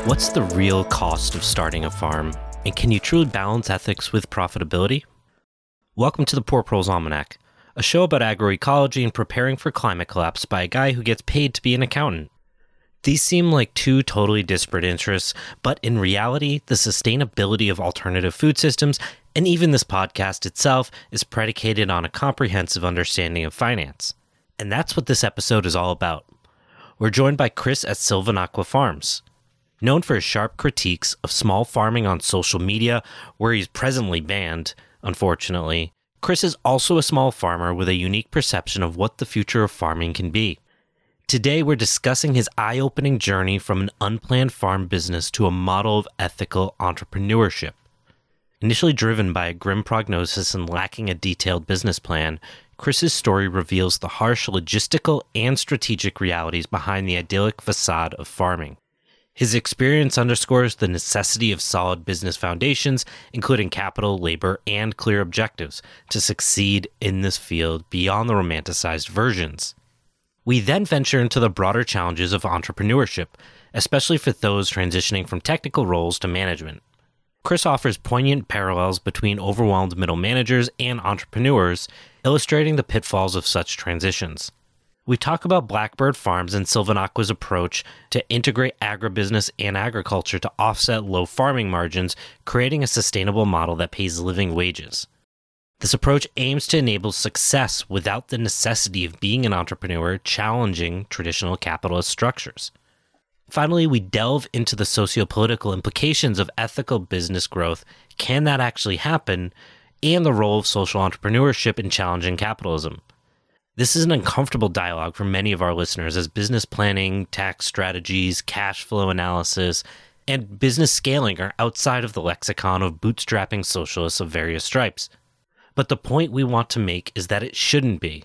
What's the real cost of starting a farm? And can you truly balance ethics with profitability? Welcome to the Poor Proles Almanac, a show about agroecology and preparing for climate collapse by a guy who gets paid to be an accountant. These seem like two totally disparate interests, but in reality, the sustainability of alternative food systems, and even this podcast itself, is predicated on a comprehensive understanding of finance. And that's what this episode is all about. We're joined by Chris at Silvanaqua Farms. Known for his sharp critiques of small farming on social media, where he's presently banned, unfortunately, Chris is also a small farmer with a unique perception of what the future of farming can be. Today, we're discussing his eye-opening journey from an unplanned farm business to a model of ethical entrepreneurship. Initially driven by a grim prognosis and lacking a detailed business plan, Chris's story reveals the harsh logistical and strategic realities behind the idyllic facade of farming. His experience underscores the necessity of solid business foundations, including capital, labor, and clear objectives, to succeed in this field beyond the romanticized versions. We then venture into the broader challenges of entrepreneurship, especially for those transitioning from technical roles to management. Chris offers poignant parallels between overwhelmed middle managers and entrepreneurs, illustrating the pitfalls of such transitions. We talk about Blackbird Farms and Silvanaqua's approach to integrate agribusiness and agriculture to offset low farming margins, creating a sustainable model that pays living wages. This approach aims to enable success without the necessity of being an entrepreneur challenging traditional capitalist structures. Finally, we delve into the sociopolitical implications of ethical business growth. Can that actually happen? And the role of social entrepreneurship in challenging capitalism. This is an uncomfortable dialogue for many of our listeners, as business planning, tax strategies, cash flow analysis, and business scaling are outside of the lexicon of bootstrapping socialists of various stripes. But the point we want to make is that it shouldn't be.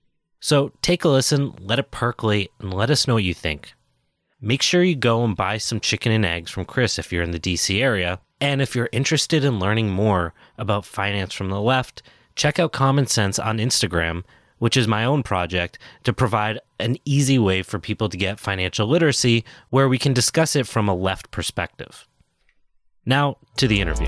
So take a listen, let it percolate, and let us know what you think. Make sure you go and buy some chicken and eggs from Chris if you're in the DC area. And if you're interested in learning more about finance from the left, check out Common Sense on Instagram, which is my own project, to provide an easy way for people to get financial literacy where we can discuss it from a left perspective. Now, to the interview.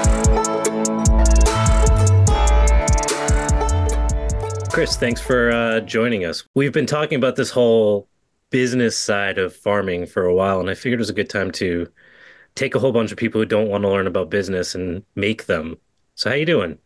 Chris, thanks for joining us. We've been talking about this whole business side of farming for a while, and I figured it was a good time to take a whole bunch of people who don't want to learn about business and make them. So how you doing?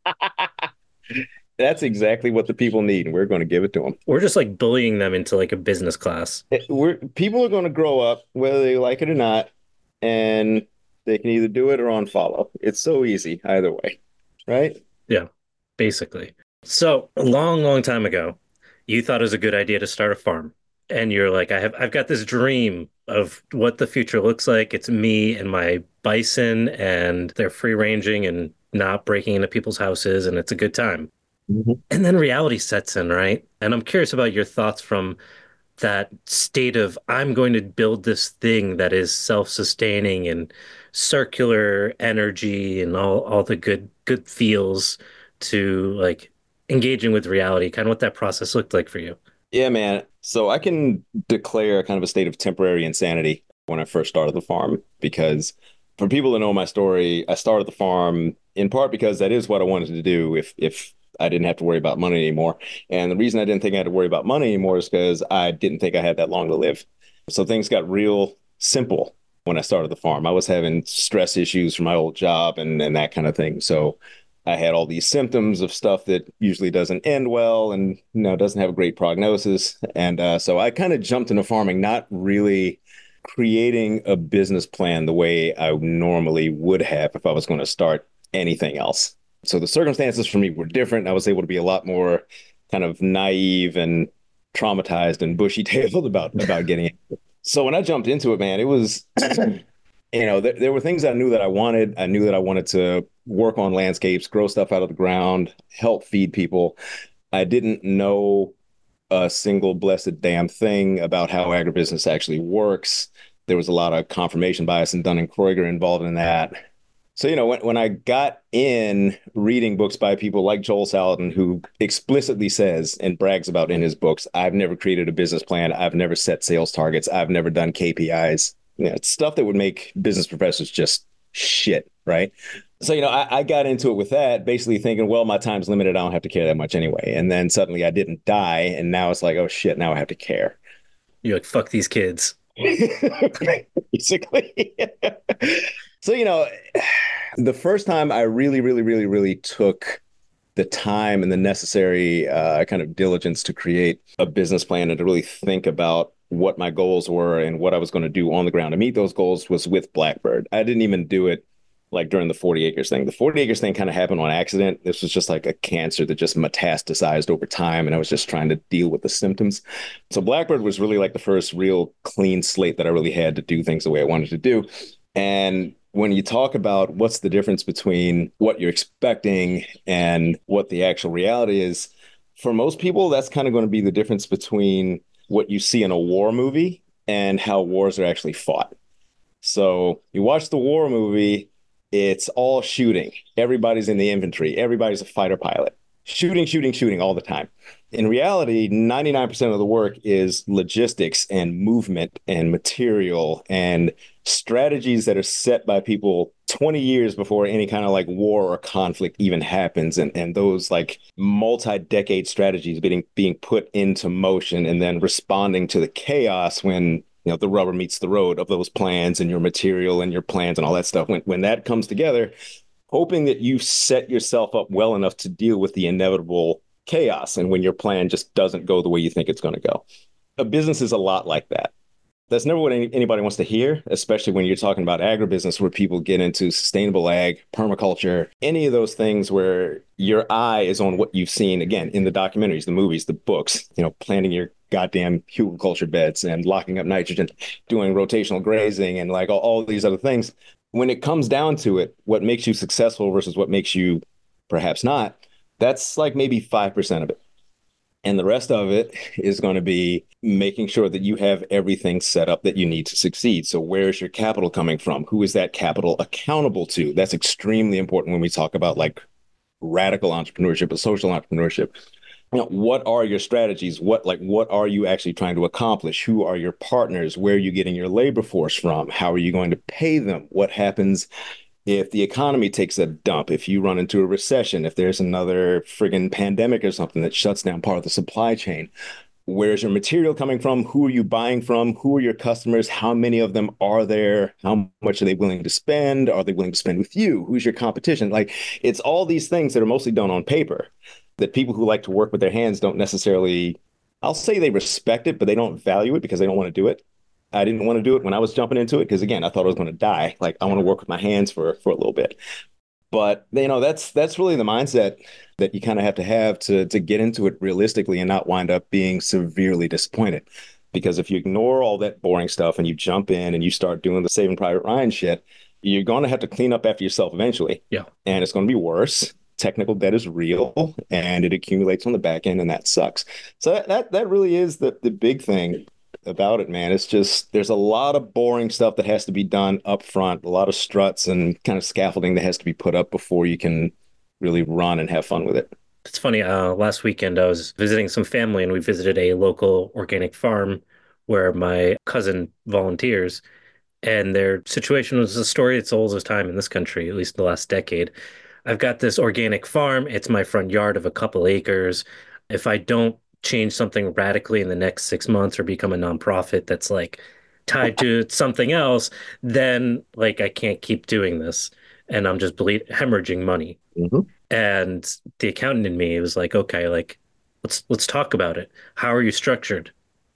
That's exactly what the people need, and we're going to give it to them. We're just like bullying them into like a business class. People are going to grow up, whether they like it or not, and they can either do it or unfollow. It's so easy either way, right? Yeah, basically. So a long, long time ago, you thought it was a good idea to start a farm. And you're like, I've got this dream of what the future looks like. It's me and my bison, and they're free ranging and not breaking into people's houses, and it's a good time. Mm-hmm. And then reality sets in, right? And I'm curious about your thoughts from that state of, I'm going to build this thing that is self-sustaining and circular energy and all the good feels, to like engaging with reality, kind of what that process looked like for you. Yeah, man. So I can declare kind of a state of temporary insanity when I first started the farm, because for people that know my story, I started the farm in part because that is what I wanted to do if I didn't have to worry about money anymore. And the reason I didn't think I had to worry about money anymore is because I didn't think I had that long to live. So things got real simple when I started the farm. I was having stress issues from my old job and that kind of thing. So I had all these symptoms of stuff that usually doesn't end well and doesn't have a great prognosis. And so I kind of jumped into farming, not really creating a business plan the way I normally would have if I was going to start anything else. So the circumstances for me were different. I was able to be a lot more kind of naive and traumatized and bushy-tailed about getting it. So when I jumped into it, man, it was, there were things I knew that I wanted. I knew that I wanted to work on landscapes, grow stuff out of the ground, help feed people. I didn't know a single blessed damn thing about how agribusiness actually works. There was a lot of confirmation bias and Dunning-Kruger involved in that. So, when I got in reading books by people like Joel Salatin, who explicitly says and brags about in his books, I've never created a business plan. I've never set sales targets. I've never done KPIs. Yeah, it's stuff that would make business professors just shit, right? So, I got into it with that, basically thinking, well, my time's limited. I don't have to care that much anyway. And then suddenly I didn't die. And now it's like, oh shit, now I have to care. You're like, fuck these kids. Basically. So, the first time I really, really, really, really took the time and the necessary kind of diligence to create a business plan and to really think about what my goals were and what I was going to do on the ground to meet those goals was with Blackbird. I didn't even do it like during the 40 acres thing. The 40 acres thing kind of happened on accident. This was just like a cancer that just metastasized over time. And I was just trying to deal with the symptoms. So Blackbird was really like the first real clean slate that I really had to do things the way I wanted to do. And when you talk about what's the difference between what you're expecting and what the actual reality is, for most people, that's kind of going to be the difference between what you see in a war movie and how wars are actually fought. So you watch the war movie, it's all shooting. Everybody's in the infantry, everybody's a fighter pilot, shooting, shooting, shooting all the time. In reality, 99% of the work is logistics and movement and material and strategies that are set by people 20 years before any kind of like war or conflict even happens. And those like multi-decade strategies being put into motion and then responding to the chaos when the rubber meets the road of those plans and your material and your plans and all that stuff. When that comes together, hoping that you set yourself up well enough to deal with the inevitable chaos and when your plan just doesn't go the way you think it's going to go. A business is a lot like that. That's never what anybody wants to hear, especially when you're talking about agribusiness, where people get into sustainable ag, permaculture, any of those things where your eye is on what you've seen, again, in the documentaries, the movies, the books, planting your goddamn hugelkulture beds and locking up nitrogen, doing rotational grazing and like all these other things. When it comes down to it, what makes you successful versus what makes you perhaps not, that's like maybe 5% of it. And the rest of it is going to be making sure that you have everything set up that you need to succeed. So where's your capital coming from? Who is that capital accountable to? That's extremely important when we talk about like radical entrepreneurship or social entrepreneurship. What are your strategies? What are you actually trying to accomplish? Who are your partners? Where are you getting your labor force from? How are you going to pay them? What happens if the economy takes a dump, if you run into a recession, if there's another friggin' pandemic or something that shuts down part of the supply chain? Where's your material coming from? Who are you buying from? Who are your customers? How many of them are there? How much are they willing to spend? Are they willing to spend with you? Who's your competition? Like, it's all these things that are mostly done on paper that people who like to work with their hands don't necessarily, I'll say they respect it, but they don't value it because they don't want to do it. I didn't want to do it when I was jumping into it because, again, I thought I was going to die. Like, I want to work with my hands for a little bit. But that's really the mindset that you kind of have to get into it realistically and not wind up being severely disappointed. Because if you ignore all that boring stuff and you jump in and you start doing the Saving Private Ryan shit, you're going to have to clean up after yourself eventually. Yeah. And it's going to be worse. Technical debt is real and it accumulates on the back end, and that sucks. So that really is the big thing about it, man. It's just there's a lot of boring stuff that has to be done up front, a lot of struts and kind of scaffolding that has to be put up before you can really run and have fun with it. It's funny. Last weekend, I was visiting some family and we visited a local organic farm where my cousin volunteers. And their situation was a story that's old as time in this country, at least in the last decade. I've got this organic farm. It's my front yard of a couple acres. If I don't change something radically in the next 6 months or become a nonprofit that's like tied to something else, then like I can't keep doing this. And I'm just hemorrhaging money. Mm-hmm. And the accountant in me was like, okay, like let's talk about it. How are you structured?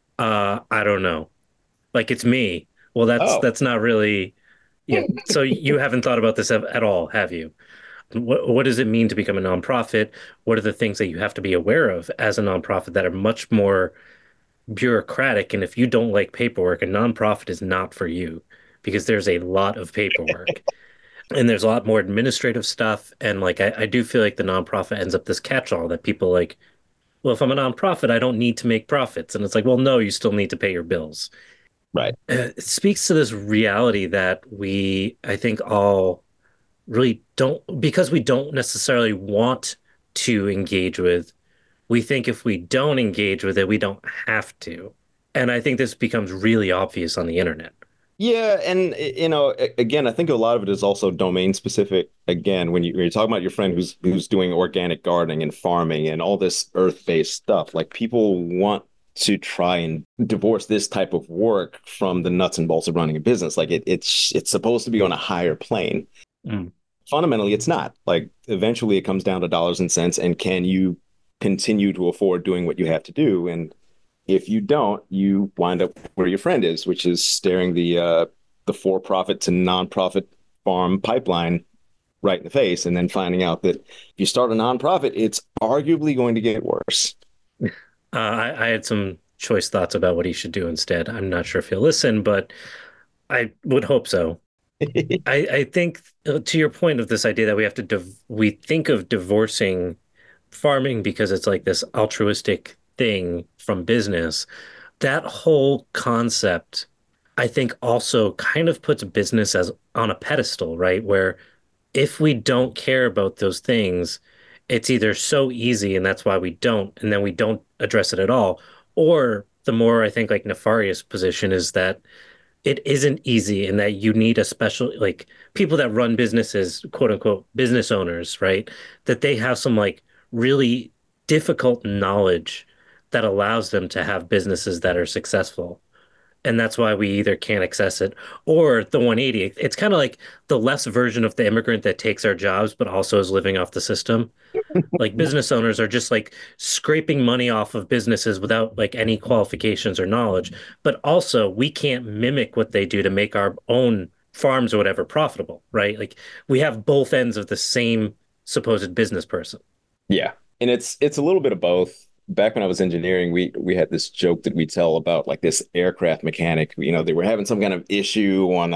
I don't know. Like it's me. Well, Oh, that's not really, yeah. So you haven't thought about this at all, have you? What does it mean to become a nonprofit? What are the things that you have to be aware of as a nonprofit that are much more bureaucratic? And if you don't like paperwork, a nonprofit is not for you because there's a lot of paperwork and there's a lot more administrative stuff. And like I do feel like the nonprofit ends up this catch-all that people like, well, if I'm a nonprofit, I don't need to make profits. And it's like, well, no, you still need to pay your bills. right. It speaks to this reality that I think, all really don't, because we don't necessarily want to engage with. We think if we don't engage with it, we don't have to. And I think this becomes really obvious on the internet. Yeah, and again, I think a lot of it is also domain specific. Again, when you're talking about your friend who's doing organic gardening and farming and all this earth-based stuff, like people want to try and divorce this type of work from the nuts and bolts of running a business. Like it's supposed to be on a higher plane. Mm. Fundamentally, it's not. Like eventually, it comes down to dollars and cents, and can you continue to afford doing what you have to do? And if you don't, you wind up where your friend is, which is staring the for-profit to nonprofit farm pipeline right in the face, and then finding out that if you start a nonprofit, it's arguably going to get worse. I had some choice thoughts about what he should do instead. I'm not sure if he'll listen, but I would hope so. I think to your point of this idea that we have to we think of divorcing farming because it's like this altruistic thing from business. That whole concept, I think, also kind of puts business as on a pedestal, right? Where if we don't care about those things, it's either so easy and that's why we don't, and then we don't address it at all. Or the more I think like nefarious position is that it isn't easy and that you need a special like people that run businesses, quote unquote, business owners, right? That they have some like really difficult knowledge that allows them to have businesses that are successful. And that's why we either can't access it or the 180. It's kind of like the less version of the immigrant that takes our jobs, but also is living off the system. Like business owners are just like scraping money off of businesses without like any qualifications or knowledge. But also, we can't mimic what they do to make our own farms or whatever profitable, right? Like we have both ends of the same supposed business person. Yeah. And it's a little bit of both. Back when I was engineering, we had this joke that we tell about like this aircraft mechanic. They were having some kind of issue on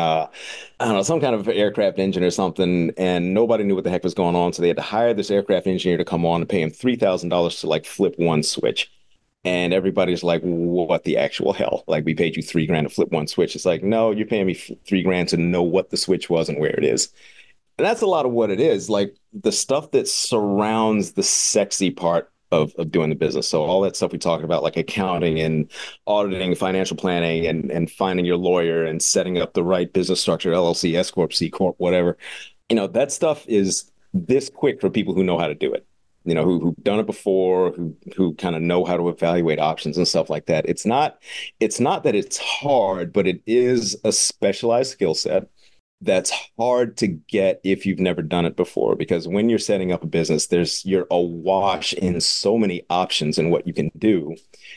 I don't know, some kind of aircraft engine or something, and nobody knew what the heck was going on. So they had to hire this aircraft engineer to come on and pay him $3,000 to like flip one switch. And everybody's like, what the actual hell? Like, we paid you 3 grand to flip one switch. It's like, no, you're paying me 3 grand to know what the switch was and where it is. And that's a lot of what it is. Like the stuff that surrounds the sexy part of doing the business. So all that stuff we talked about, like accounting and auditing, financial planning, and finding your lawyer and setting up the right business structure, LLC, S corp, C corp, whatever. That stuff is this quick for people who know how to do it. Who've done it before, who kind of know how to evaluate options and stuff like that. It's not that it's hard, but it is a specialized skill set that's hard to get if you've never done it before, because when you're setting up a business, you're awash in so many options and what you can do,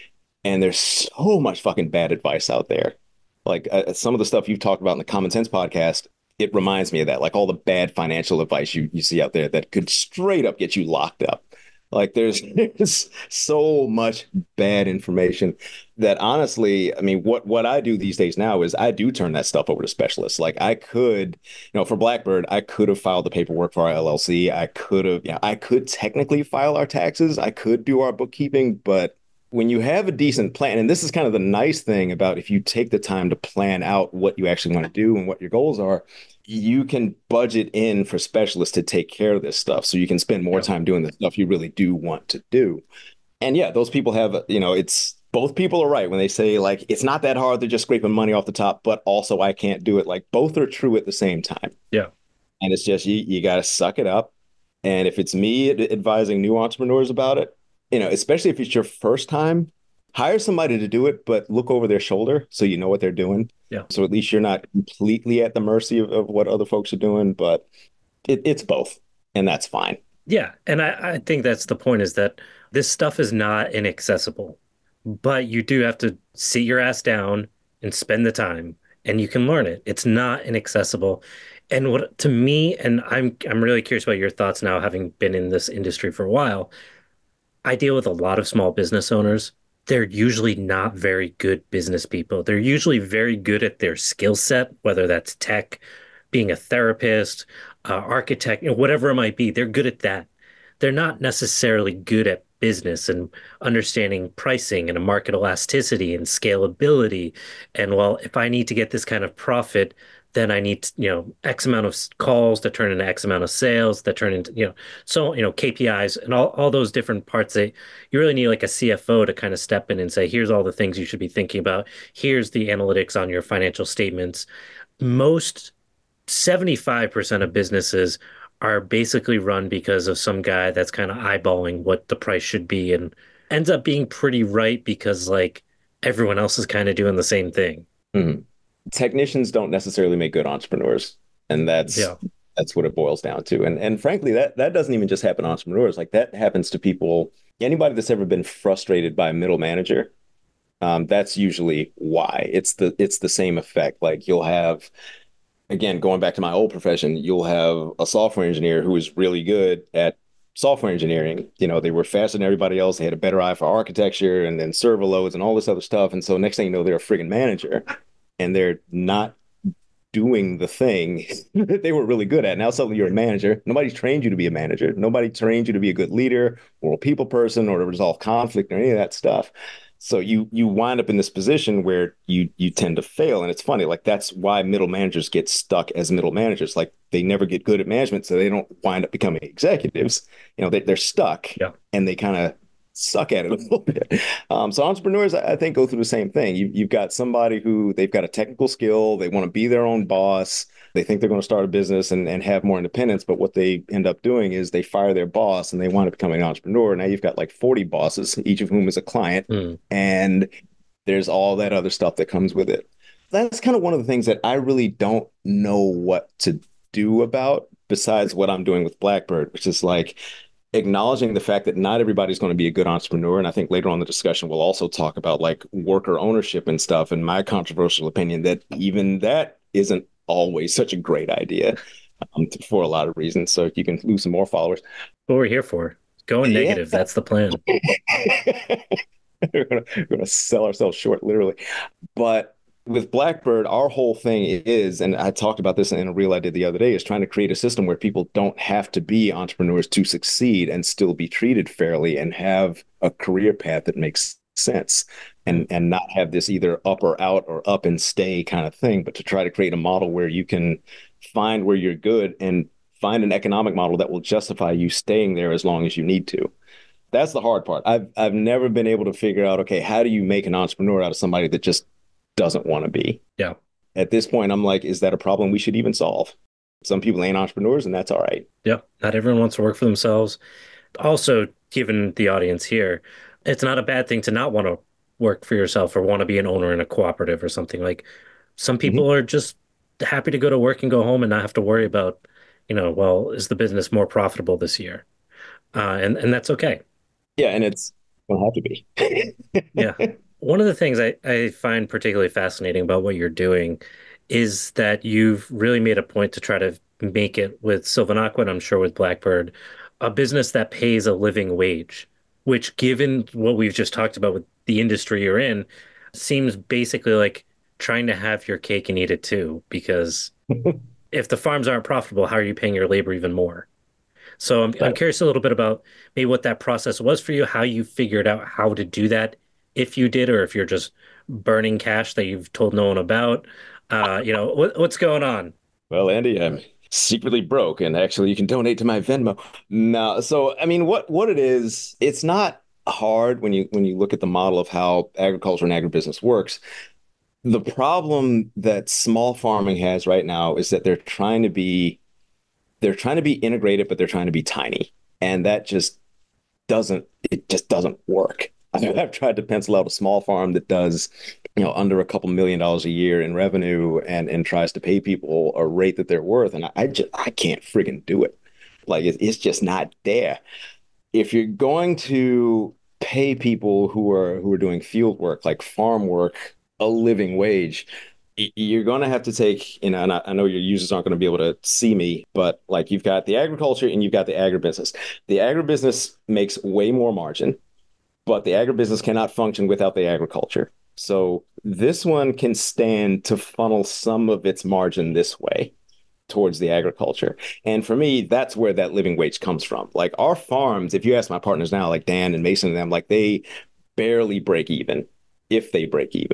and there's so much fucking bad advice out there. Like some of the stuff you've talked about in the Common Sense podcast, it reminds me of that. Like all the bad financial advice you see out there that could straight up get you locked up. Like there's so much bad information that honestly, I mean, what I do these days now is I do turn that stuff over to specialists. Like I could, for Blackbird, I could have filed the paperwork for our LLC. I could technically file our taxes. I could do our bookkeeping, but when you have a decent plan, and this is kind of the nice thing about if you take the time to plan out what you actually want to do and what your goals are, you can budget in for specialists to take care of this stuff. So you can spend more time doing the stuff you really do want to do. And yeah, those people have, it's both people are right when they say like, it's not that hard. They're just scraping money off the top, but also I can't do it. Like both are true at the same time. Yeah. And it's just, you got to suck it up. And if it's me advising new entrepreneurs about it, especially if it's your first time, hire somebody to do it, but look over their shoulder so you know what they're doing. Yeah. So at least you're not completely at the mercy of what other folks are doing, but it's both, and that's fine. Yeah. And I think that's the point is that this stuff is not inaccessible, but you do have to sit your ass down and spend the time and you can learn it. It's not inaccessible. And what to me, and I'm really curious about your thoughts now, having been in this industry for a while. I deal with a lot of small business owners. They're usually not very good business people. They're usually very good at their skill set, whether that's tech, being a therapist, architect, whatever it might be. They're good at that. They're not necessarily good at business and understanding pricing and a market elasticity and scalability. And well, if I need to get this kind of profit, then I need, X amount of calls that turn into X amount of sales that turn into, KPIs and all those different parts that you really need like a CFO to kind of step in and say, here's all the things you should be thinking about. Here's the analytics on your financial statements. Most 75% of businesses are basically run because of some guy that's kind of eyeballing what the price should be and ends up being pretty right because like everyone else is kind of doing the same thing. Mhm. Technicians don't necessarily make good entrepreneurs, and Yeah. that's what it boils down to. And frankly, that doesn't even just happen to entrepreneurs. Like that happens to people, anybody that's ever been frustrated by a middle manager. That's usually why. It's the same effect. Like you'll have, again, going back to my old profession, you'll have a software engineer who is really good at software engineering. They were faster than everybody else. They had a better eye for architecture and then server loads and all this other stuff. And so next thing you know, they're a friggin' manager and they're not doing the thing that they were really good at. Now suddenly you're a manager. Nobody's trained you to be a manager. Nobody trained you to be a good leader or a people person or to resolve conflict or any of that stuff. So you wind up in this position where you tend to fail. And it's funny, like that's why middle managers get stuck as middle managers. Like they never get good at management, so they don't wind up becoming executives. They're stuck Yeah. and they kind of suck at it a little bit. So entrepreneurs, I think, go through the same thing. You've got somebody who they've got a technical skill, they want to be their own boss, they think they're going to start a business and have more independence, but what they end up doing is they fire their boss and they wind up becoming an entrepreneur. Now you've got like 40 bosses, each of whom is a client, Mm. and there's all that other stuff that comes with it. That's kind of one of the things that I really don't know what to do about besides what I'm doing with Blackbird, which is like acknowledging the fact that not everybody's going to be a good entrepreneur. And I think later on in the discussion, we'll also talk about like worker ownership and stuff. And my controversial opinion that even that isn't always such a great idea for a lot of reasons. So you can lose some more followers. What we're here for. Going Yeah. negative. That's the plan. We're gonna sell ourselves short, literally. But with Blackbird, our whole thing is, and I talked about this in a reel I did the other day, is trying to create a system where people don't have to be entrepreneurs to succeed and still be treated fairly and have a career path that makes sense and not have this either up or out or up and stay kind of thing, but to try to create a model where you can find where you're good and find an economic model that will justify you staying there as long as you need to. That's the hard part. I've never been able to figure out, okay, how do you make an entrepreneur out of somebody that just doesn't want to be? Yeah. At this point, I'm like, is that a problem we should even solve? Some people ain't entrepreneurs, and that's all right. Yeah. Not everyone wants to work for themselves. Also, given the audience here, it's not a bad thing to not want to work for yourself or want to be an owner in a cooperative or something. Like some Mhm. people are just happy to go to work and go home and not have to worry about, well, is the business more profitable this year? And that's okay. Yeah, and it's gonna have to be. Yeah. One of the things I find particularly fascinating about what you're doing is that you've really made a point to try to make it with Sylvan Aqua, and I'm sure with Blackbird, a business that pays a living wage, which, given what we've just talked about with the industry you're in, seems basically like trying to have your cake and eat it too. Because if the farms aren't profitable, how are you paying your labor even more? So I'm Right. curious a little bit about maybe what that process was for you, how you figured out how to do that, if you did, or if you're just burning cash that you've told no one about. What's going on? Well, Andy, I'm secretly broke, and actually, you can donate to my Venmo. No, so I mean, what it is, it's not hard when you look at the model of how agriculture and agribusiness works. The problem that small farming has right now is that they're trying to be integrated, but they're trying to be tiny, and that just doesn't work. I've tried to pencil out a small farm that does, under a couple $1 million a year in revenue and tries to pay people a rate that they're worth, and I can't friggin' do it. Like it's just not there. If you're going to pay people who are doing field work, like farm work, a living wage, you're going to have to take, and I know your users aren't going to be able to see me, but like you've got the agriculture and you've got the agribusiness. The agribusiness makes way more margin, but the agribusiness cannot function without the agriculture. So this one can stand to funnel some of its margin this way towards the agriculture. And for me, that's where that living wage comes from. Like our farms, if you ask my partners now, like Dan and Mason and them, like they barely break even, if they break even.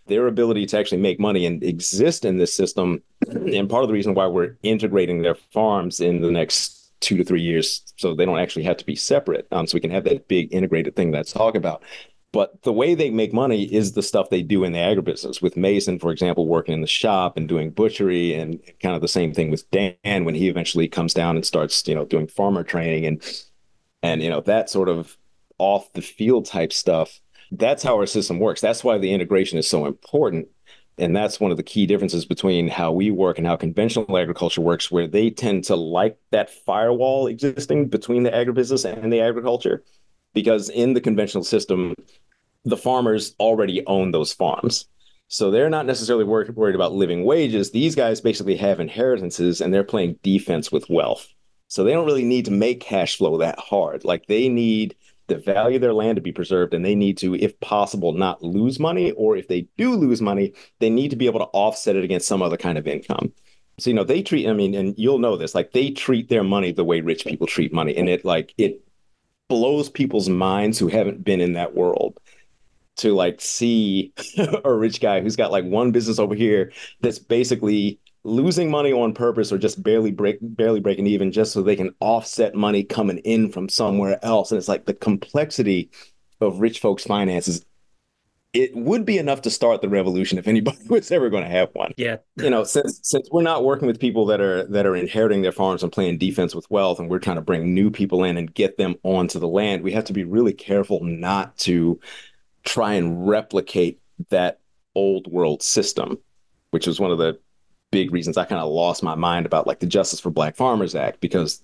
their ability to actually make money and exist in this system. And part of the reason why we're integrating their farms in the next 2 to 3 years, so they don't actually have to be separate. So we can have that big integrated thing that I talk about. But the way they make money is the stuff they do in the agribusiness, with Mason, for example, working in the shop and doing butchery, and kind of the same thing with Dan when he eventually comes down and starts, doing farmer training and that sort of off the field type stuff. That's how our system works. That's why the integration is so important. And that's one of the key differences between how we work and how conventional agriculture works, where they tend to like that firewall existing between the agribusiness and the agriculture, because in the conventional system, the farmers already own those farms. So they're not necessarily worried about living wages. These guys basically have inheritances and they're playing defense with wealth. So they don't really need to make cash flow that hard. Like, they need the value of their land to be preserved, and they need to, if possible, not lose money. Or if they do lose money, they need to be able to offset it against some other kind of income. So, they treat, and you'll know this, like, they treat their money the way rich people treat money. And it blows people's minds who haven't been in that world to see a rich guy who's got one business over here that's basically losing money on purpose, or just barely breaking even, just so they can offset money coming in from somewhere else. And it's the complexity of rich folks' finances. It would be enough to start the revolution if anybody was ever going to have one. Yeah. Since we're not working with people that are inheriting their farms and playing defense with wealth, and we're trying to bring new people in and get them onto the land, we have to be really careful not to try and replicate that old world system, which was one of the big reasons I kind of lost my mind about the Justice for Black Farmers Act, because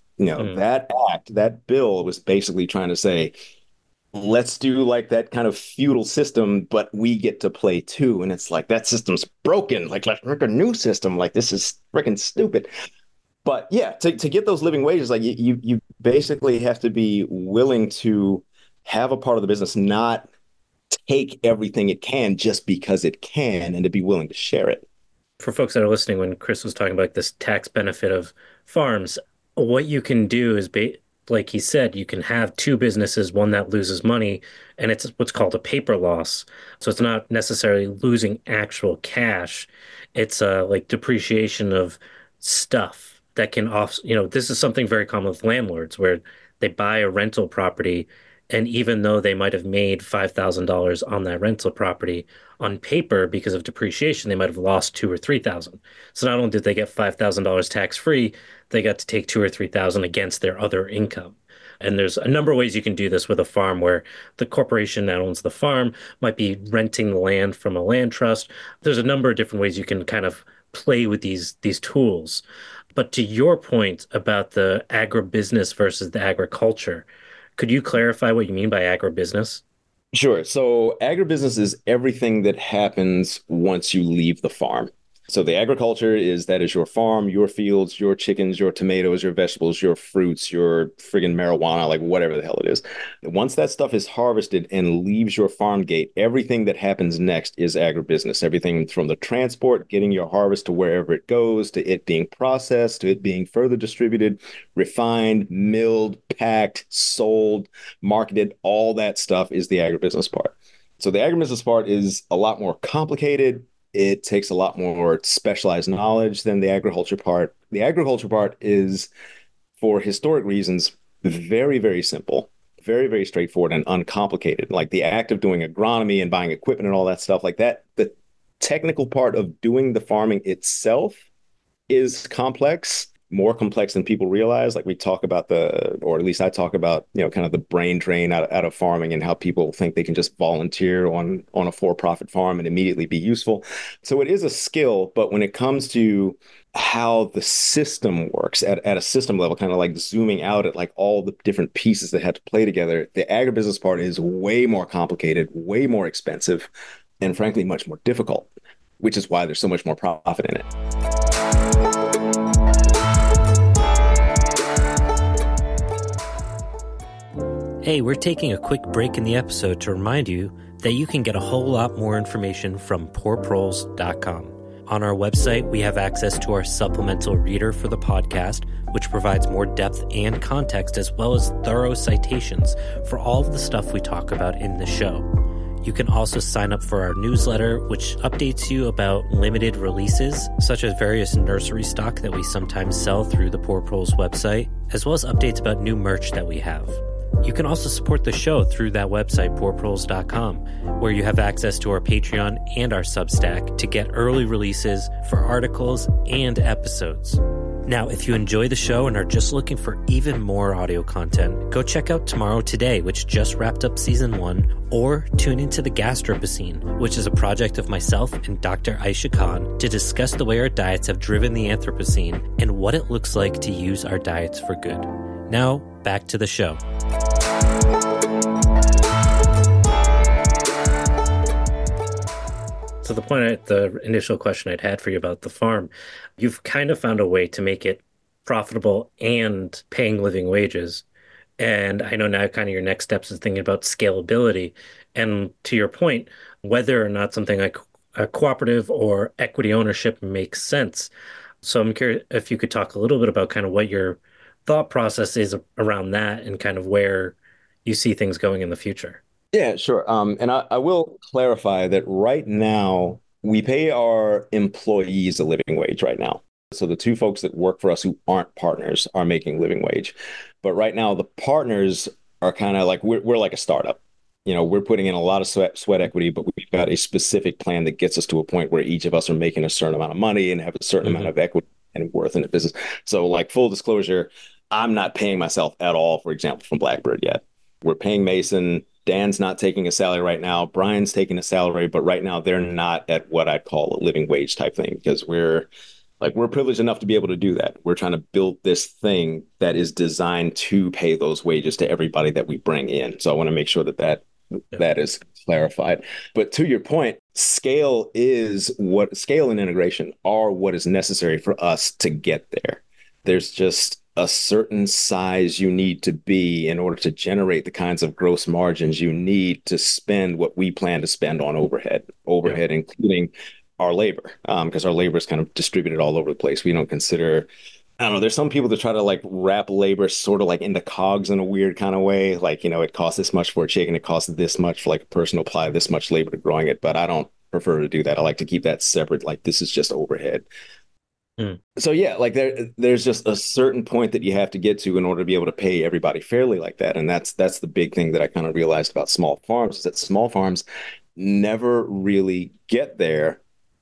that bill was basically trying to say, let's do that kind of feudal system, but we get to play too. And it's that system's broken. Let's make a new system. This is freaking stupid. But yeah, to get those living wages, you basically have to be willing to have a part of the business not take everything it can just because it can, and to be willing to share it. For folks that are listening, when Chris was talking about this tax benefit of farms, what you can do is, like he said, you can have two businesses, one that loses money, and it's what's called a paper loss. So it's not necessarily losing actual cash. It's depreciation of stuff that can this is something very common with landlords, where they buy a rental property, and even though they might have made $5,000 on that rental property, on paper, because of depreciation, they might have lost $2,000 or $3,000. So not only did they get $5,000 tax-free, they got to take $2,000 or $3,000 against their other income. And there's a number of ways you can do this with a farm, where the corporation that owns the farm might be renting the land from a land trust. There's a number of different ways you can kind of play with these tools. But to your point about the agribusiness versus the agriculture, could you clarify what you mean by agribusiness? Sure. So agribusiness is everything that happens once you leave the farm. So the agriculture is your farm, your fields, your chickens, your tomatoes, your vegetables, your fruits, your friggin' marijuana, whatever the hell it is. Once that stuff is harvested and leaves your farm gate, everything that happens next is agribusiness. Everything from the transport, getting your harvest to wherever it goes, to it being processed, to it being further distributed, refined, milled, packed, sold, marketed, all that stuff is the agribusiness part. So the agribusiness part is a lot more complicated. It takes a lot more specialized knowledge than the agriculture part. The agriculture part is, for historic reasons, very, very simple, very, very straightforward and uncomplicated. The act of doing agronomy and buying equipment and all that stuff like that, the technical part of doing the farming itself is complex, more complex than people realize. We talk about or at least I talk about, kind of the brain drain out of farming, and how people think they can just volunteer on a for-profit farm and immediately be useful. So it is a skill, but when it comes to how the system works at a system level, kind of zooming out at all the different pieces that have to play together, the agribusiness part is way more complicated, way more expensive, and frankly, much more difficult, which is why there's so much more profit in it. Hey, we're taking a quick break in the episode to remind you that you can get a whole lot more information from poorproles.com. On our website, we have access to our supplemental reader for the podcast, which provides more depth and context, as well as thorough citations for all of the stuff we talk about in the show. You can also sign up for our newsletter, which updates you about limited releases, such as various nursery stock that we sometimes sell through the Poor Proles website, as well as updates about new merch that we have. You can also support the show through that website, poorproles.com, where you have access to our Patreon and our Substack to get early releases for articles and episodes. Now, if you enjoy the show and are just looking for even more audio content, go check out Tomorrow Today, which just wrapped up season 1, or tune into The Gastropocene, which is a project of myself and Dr. Aisha Khan to discuss the way our diets have driven the Anthropocene and what it looks like to use our diets for good. Now, back to the show. So the initial question I'd had for you about the farm, you've kind of found a way to make it profitable and paying living wages. And I know now kind of your next steps is thinking about scalability. And to your point, whether or not something like a cooperative or equity ownership makes sense. So I'm curious if you could talk a little bit about kind of what your thought process is around that and kind of where you see things going in the future. Yeah, sure. And I will clarify that right now we pay our employees a living wage right now. So the two folks that work for us who aren't partners are making living wage. But right now the partners are kind of like we're like a startup. We're putting in a lot of sweat equity, but we've got a specific plan that gets us to a point where each of us are making a certain amount of money and have a certain amount of equity and worth in the business. So like full disclosure, I'm not paying myself at all, for example, from Blackbird yet. We're paying Mason. Dan's not taking a salary right now. Brian's taking a salary, but right now they're not at what I'd call a living wage type thing because we're privileged enough to be able to do that. We're trying to build this thing that is designed to pay those wages to everybody that we bring in. So I want to make sure that is clarified. But to your point, scale and integration are what is necessary for us to get there. There's just a certain size you need to be in order to generate the kinds of gross margins you need to spend what we plan to spend on overhead, including our labor, because our labor is kind of distributed all over the place. We don't consider, I don't know, there's some people that try to like wrap labor sort of like into cogs in a weird kind of way. Like, it costs this much for a chicken, it costs this much for like a person to apply this much labor to growing it. But I don't prefer to do that. I like to keep that separate. Like this is just overhead. So yeah, like there's just a certain point that you have to get to in order to be able to pay everybody fairly like that. And that's the big thing that I kind of realized about small farms is that small farms never really get there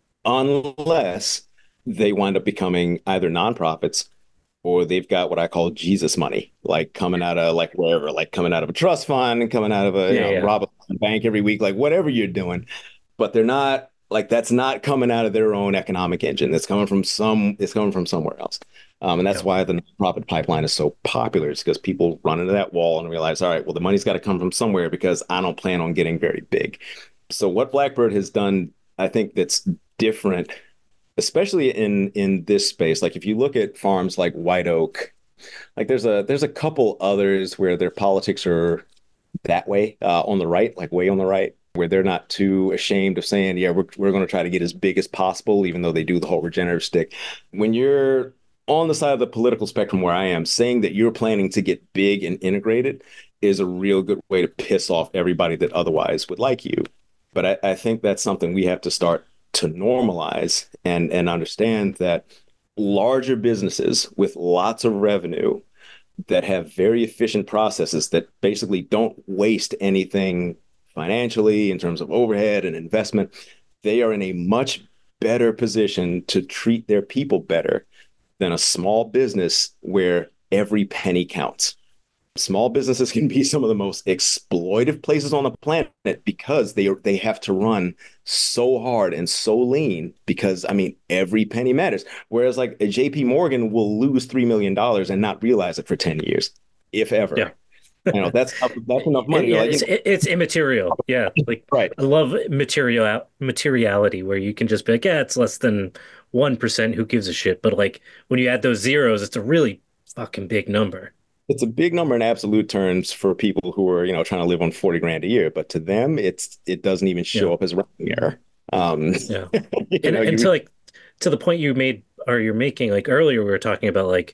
unless they wind up becoming either nonprofits or they've got what I call Jesus money, like coming out of like wherever, like coming out of a trust fund and coming out of a rob a bank every week, like whatever you're doing. But they're not like that's not coming out of their own economic engine. It's coming from somewhere else. And that's why the nonprofit pipeline is so popular. It's because people run into that wall and realize, all right, well, the money's got to come from somewhere because I don't plan on getting very big. So what Blackbird has done, I think that's different, especially in this space. Like if you look at farms like White Oak, like there's a couple others where their politics are that way on the right, like way on the right, where they're not too ashamed of saying, yeah, we're going to try to get as big as possible, even though they do the whole regenerative stick. When you're on the side of the political spectrum where I am, saying that you're planning to get big and integrated is a real good way to piss off everybody that otherwise would like you. But I think that's something we have to start to normalize and understand that larger businesses with lots of revenue that have very efficient processes that basically don't waste anything financially in terms of overhead and investment, they are in a much better position to treat their people better than a small business where every penny counts. Small businesses can be some of the most exploitive places on the planet because they have to run so hard and so lean because, I mean, every penny matters. Whereas like a JP Morgan will lose $3 million and not realize it for 10 years, if ever. Yeah. That's enough money. Yeah, like, it's immaterial. Yeah. Like right. I love materiality where you can just be like, yeah, it's less than 1%. Who gives a shit? But like when you add those zeros, it's a really fucking big number. It's a big number in absolute terms for people who are, trying to live on 40 grand a year, but to them, it doesn't even show up as rounding error. Yeah. To the point you made or you're making, like earlier, we were talking about like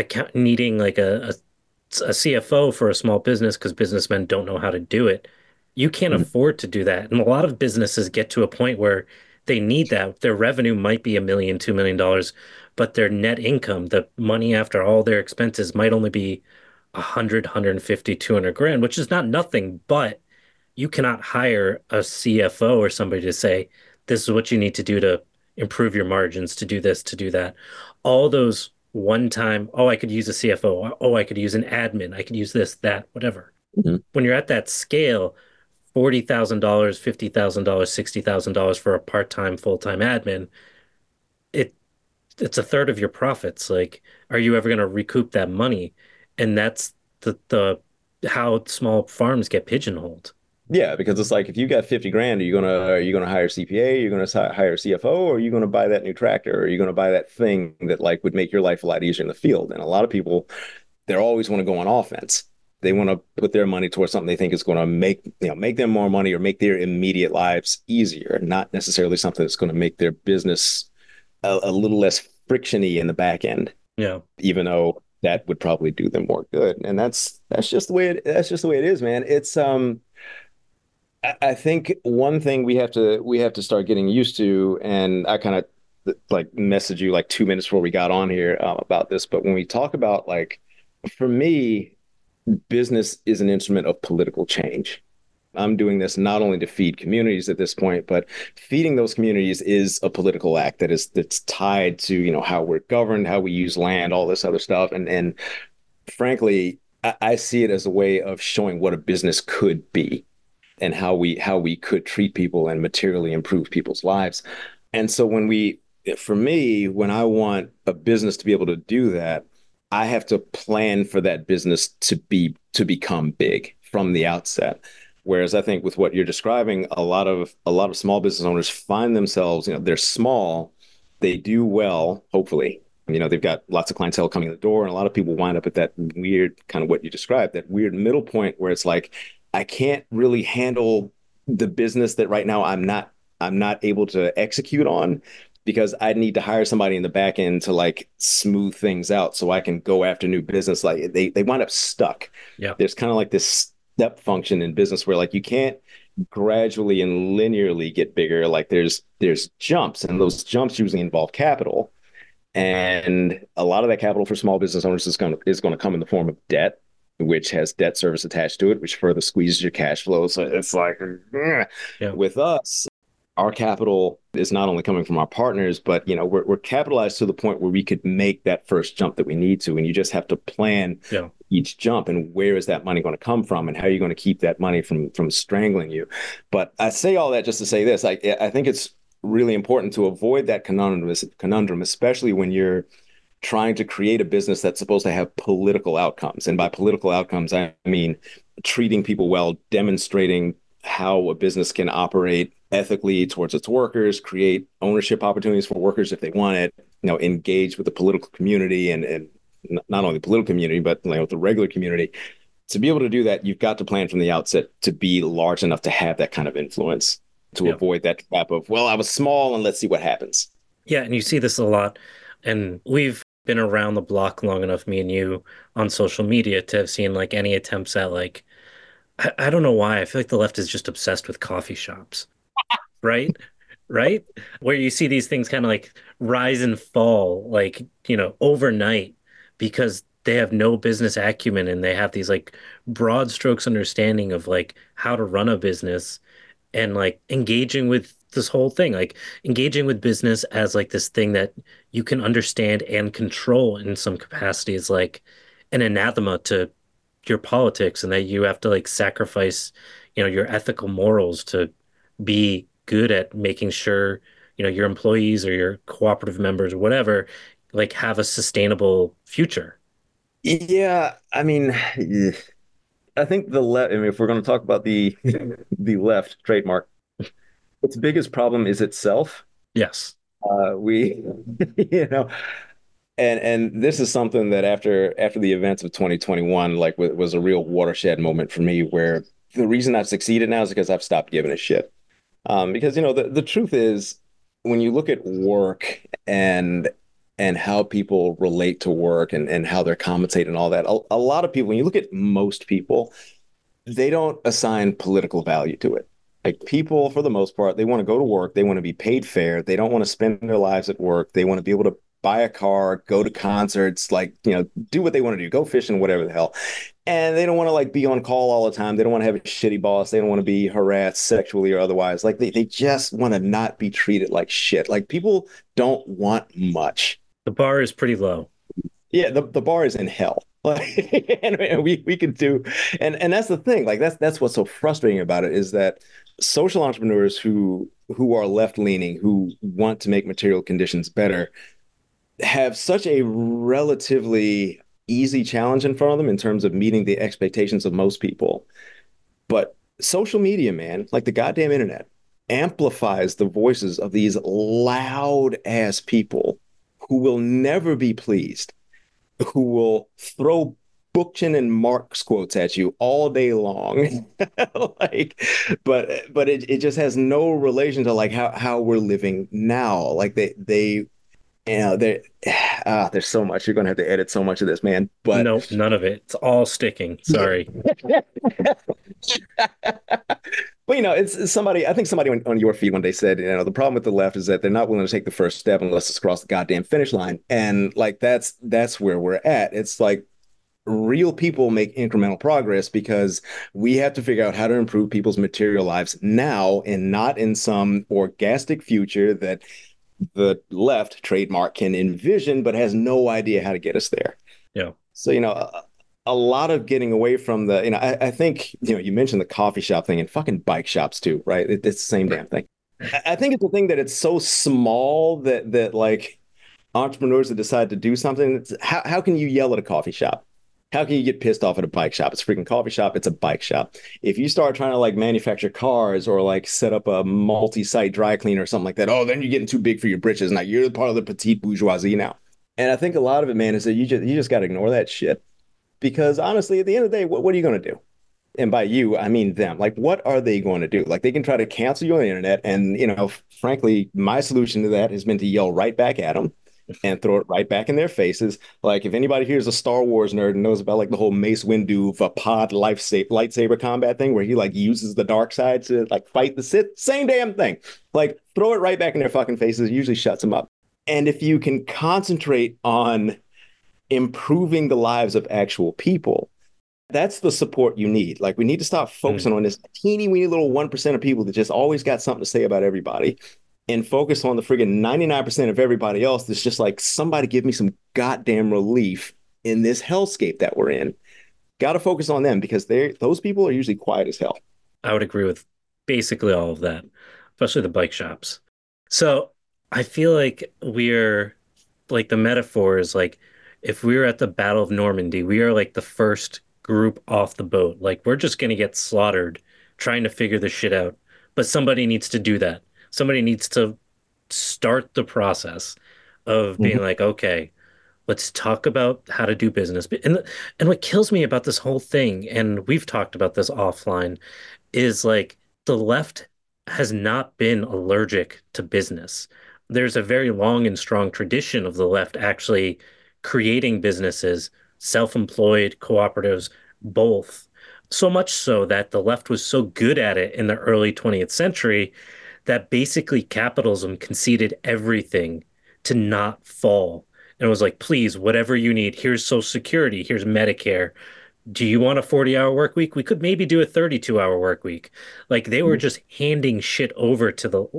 needing like a CFO for a small business because businessmen don't know how to do it. You can't Mhm. afford to do that. And a lot of businesses get to a point where they need that. Their revenue might be $1 million, $2 million, but their net income, the money after all their expenses, might only be 100, 150, 200 grand, which is not nothing, but you cannot hire a CFO or somebody to say, this is what you need to do to improve your margins, to do this, to do that. All those one time, oh, I could use a CFO. Oh, I could use an admin. I could use this, that, whatever. Mhm. When you're at that scale, $40,000, $50,000, $60,000 for a part-time, full-time admin, it it's a third of your profits. Like, are you ever going to recoup that money? And that's the how small farms get pigeonholed. Yeah, because it's like if you got 50 grand, are you gonna hire CPA, you're gonna hire CFO, or are you gonna buy that new tractor, or are you gonna buy that thing that like would make your life a lot easier in the field? And a lot of people, they always want to go on offense. They want to put their money towards something they think is going to make them more money or make their immediate lives easier, not necessarily something that's going to make their business a little less frictiony in the back end, Yeah. even though that would probably do them more good. And that's just the way it is, man. I think one thing we have to start getting used to, and I kind of like messaged you like 2 minutes before we got on here about this, but when we talk about like, for me, business is an instrument of political change. I'm doing this not only to feed communities at this point, but feeding those communities is a political act that's tied to, how we're governed, how we use land, all this other stuff. And frankly, I see it as a way of showing what a business could be and how we could treat people and materially improve people's lives. And so for me, when I want a business to be able to do that, I have to plan for that business to become big from the outset. Whereas I think with what you're describing, a lot of small business owners find themselves, they're small, they do well, hopefully. They've got lots of clientele coming in the door, and a lot of people wind up at that weird kind of what you described, that weird middle point where it's like, I can't really handle the business that right now I'm not able to execute on because I need to hire somebody in the back end to like smooth things out so I can go after new business. Like they wind up stuck. Yeah. There's kind of like this step function in business where like you can't gradually and linearly get bigger. Like there's jumps, and those jumps usually involve capital. And a lot of that capital for small business owners is going to come in the form of debt, which has debt service attached to it, which further squeezes your cash flow. So it's like, Yeah. with us, our capital is not only coming from our partners, but we're capitalized to the point where we could make that first jump that we need to. And you just have to plan Yeah. each jump and where is that money going to come from and how are you going to keep that money from strangling you. But I say all that just to say this. I think it's really important to avoid that conundrum, especially when you're trying to create a business that's supposed to have political outcomes. And by political outcomes, I mean treating people well, demonstrating how a business can operate ethically towards its workers, create ownership opportunities for workers if they want it, engage with the political community and not only the political community, but the regular community. To be able to do that, you've got to plan from the outset to be large enough to have that kind of influence, to Yeah. avoid that trap of, well, I was small and let's see what happens. Yeah. And you see this a lot. And we've been around the block long enough, me and you, on social media to have seen like any attempts at like, I don't know why. I feel like the left is just obsessed with coffee shops, right? Right? Where you see these things kind of like rise and fall, like, overnight because they have no business acumen and they have these like broad strokes understanding of like how to run a business and like engaging with this whole thing, like engaging with business as like this thing that you can understand and control in some capacity is like an anathema to your politics and that you have to like sacrifice, your ethical morals to be good at making sure, your employees or your cooperative members or whatever, like have a sustainable future. Yeah, I mean, I think the left. I mean, if we're going to talk about the the left trademark, its biggest problem is itself. Yes. We, you know, and this is something that after the events of 2021, like was a real watershed moment for me, where the reason I've succeeded now is because I've stopped giving a shit. Because the truth is, when you look at work and how people relate to work and how they're compensated and all that, a lot of people, when you look at most people, they don't assign political value to it. Like people, for the most part, they want to go to work, they want to be paid fair, they don't want to spend their lives at work, they want to be able to buy a car, go to concerts, like, do what they want to do, go fishing, whatever the hell. And they don't want to like be on call all the time. They don't want to have a shitty boss. They don't want to be harassed sexually or otherwise. Like they just want to not be treated like shit. Like people don't want much. The bar is pretty low. Yeah, the bar is in hell. Like, and we could do, and that's the thing. Like that's what's so frustrating about it is that social entrepreneurs who are left leaning, who want to make material conditions better, have such a relatively easy challenge in front of them in terms of meeting the expectations of most people. But social media, man, like the goddamn internet, amplifies the voices of these loud ass people who will never be pleased, who will throw Bookchin and Marx quotes at you all day long. Like, but it just has no relation to like how we're living now. Like there there's so much. You're gonna have to edit so much of this, man. But No, none of it. It's all sticking. Sorry. but it's somebody. I think somebody on your feed one day said, the problem with the left is that they're not willing to take the first step unless it's across the goddamn finish line. And like that's where we're at. It's like real people make incremental progress because we have to figure out how to improve people's material lives now and not in some orgastic future that the left trademark can envision, but has no idea how to get us there. Yeah. So, a lot of getting away from the, I think, you mentioned the coffee shop thing and fucking bike shops too, right? It's the same damn thing. I think it's the thing that it's so small that like entrepreneurs that decide to do something. How can you yell at a coffee shop? How can you get pissed off at a bike shop? It's a freaking coffee shop. It's a bike shop. If you start trying to like manufacture cars or like set up a multi-site dry cleaner or something like that, oh, then you're getting too big for your britches. Now you're part of the petite bourgeoisie now. And I think a lot of it, man, is that you just got to ignore that shit because honestly, at the end of the day, what are you going to do? And by you, I mean them. Like, what are they going to do? Like, they can try to cancel you on the internet. And, frankly, my solution to that has been to yell right back at them and throw it right back in their faces. Like, if anybody here is a Star Wars nerd and knows about like the whole Mace Windu pod lightsaber combat thing where he like uses the dark side to like fight the Sith, same damn thing. Like, throw it right back in their fucking faces. It usually shuts them up. And if you can concentrate on improving the lives of actual people, that's the support you need. Like we need to stop Mm. focusing on this teeny weeny little 1% of people that just always got something to say about everybody and focus on the friggin' 99% of everybody else that's just like, somebody give me some goddamn relief in this hellscape that we're in. Got to focus on them because those people are usually quiet as hell. I would agree with basically all of that, especially the bike shops. So I feel like we're like the metaphor is like if we were at the Battle of Normandy, we are like the first group off the boat. Like we're just gonna get slaughtered trying to figure this shit out. But somebody needs to do that. Somebody needs to start the process of being Mhm. like, okay, let's talk about how to do business. And what kills me about this whole thing, and we've talked about this offline, is like the left has not been allergic to business. There's a very long and strong tradition of the left actually creating businesses, self-employed, cooperatives, both. So much so that the left was so good at it in the early 20th century that basically capitalism conceded everything to not fall. And it was like, please, whatever you need, here's Social Security, here's Medicare, do you want a 40-hour work week? We could maybe do a 32-hour work week. Like they were just handing shit over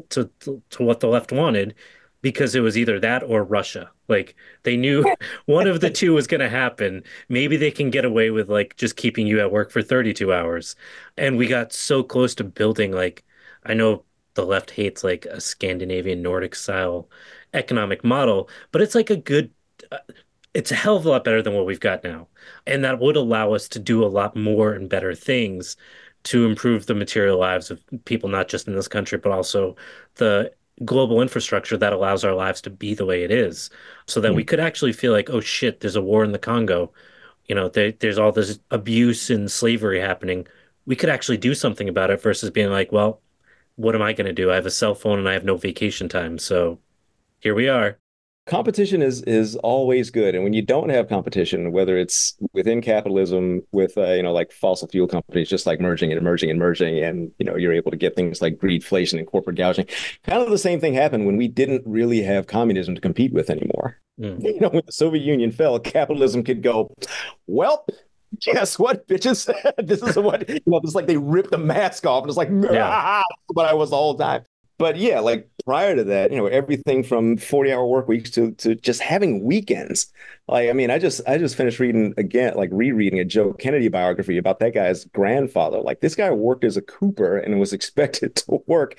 to what the left wanted because it was either that or Russia. Like they knew one of the two was going to happen. Maybe they can get away with like just keeping you at work for 32 hours. And we got so close to building like I know the left hates like a Scandinavian Nordic style economic model, but it's like a good it's a hell of a lot better than what we've got now. And that would allow us to do a lot more and better things to improve the material lives of people, not just in this country, but also the global infrastructure that allows our lives to be the way it is, so that we could actually feel like, oh shit, there's a war in the Congo. There's all this abuse and slavery happening. We could actually do something about it versus being like, well, what am I going to do? I have a cell phone and I have no vacation time. So here we are. Competition is always good, and when you don't have competition, whether it's within capitalism with like fossil fuel companies just like merging and merging and merging, and you're able to get things like greedflation and corporate gouging. Kind of the same thing happened when we didn't really have communism to compete with anymore. Mm. When the Soviet Union fell, capitalism could go, well, guess what, bitches? This is what, it's like they ripped the mask off and it's like, Yeah. ah, what I was the whole time. But yeah, like prior to that, everything from 40-hour work weeks to just having weekends. Like, I mean, I just finished reading again, like rereading a Joe Kennedy biography about that guy's grandfather. Like this guy worked as a cooper and was expected to work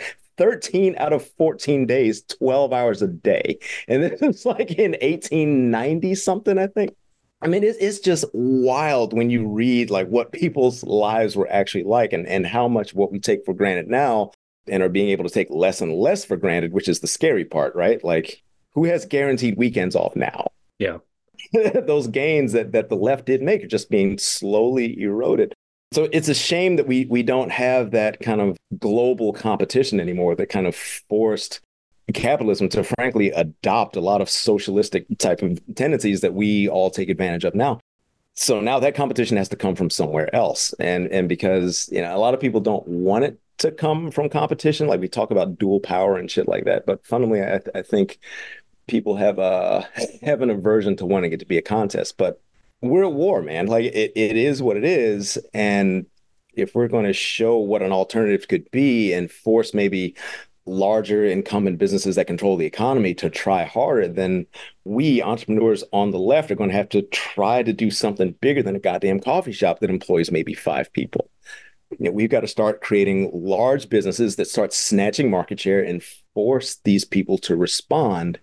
13 out of 14 days, 12 hours a day. And this was like in 1890 something, I think. I mean, it's just wild when you read like what people's lives were actually like and how much what we take for granted now and are being able to take less and less for granted, which is the scary part, right? Like, who has guaranteed weekends off now? Yeah. Those gains that the left did make are just being slowly eroded. So it's a shame that we don't have that kind of global competition anymore that kind of forced capitalism to frankly adopt a lot of socialistic type of tendencies that we all take advantage of now. So now that competition has to come from somewhere else. And because, a lot of people don't want it to come from competition, like we talk about dual power and shit like that. But fundamentally, I think people have an aversion to wanting it to be a contest. But we're at war, man. Like it is what it is. And if we're going to show what an alternative could be and force maybe larger incumbent businesses that control the economy to try harder, then we entrepreneurs on the left are going to have to try to do something bigger than a goddamn coffee shop that employs maybe 5 people. We've got to start creating large businesses that start snatching market share and force these people to respond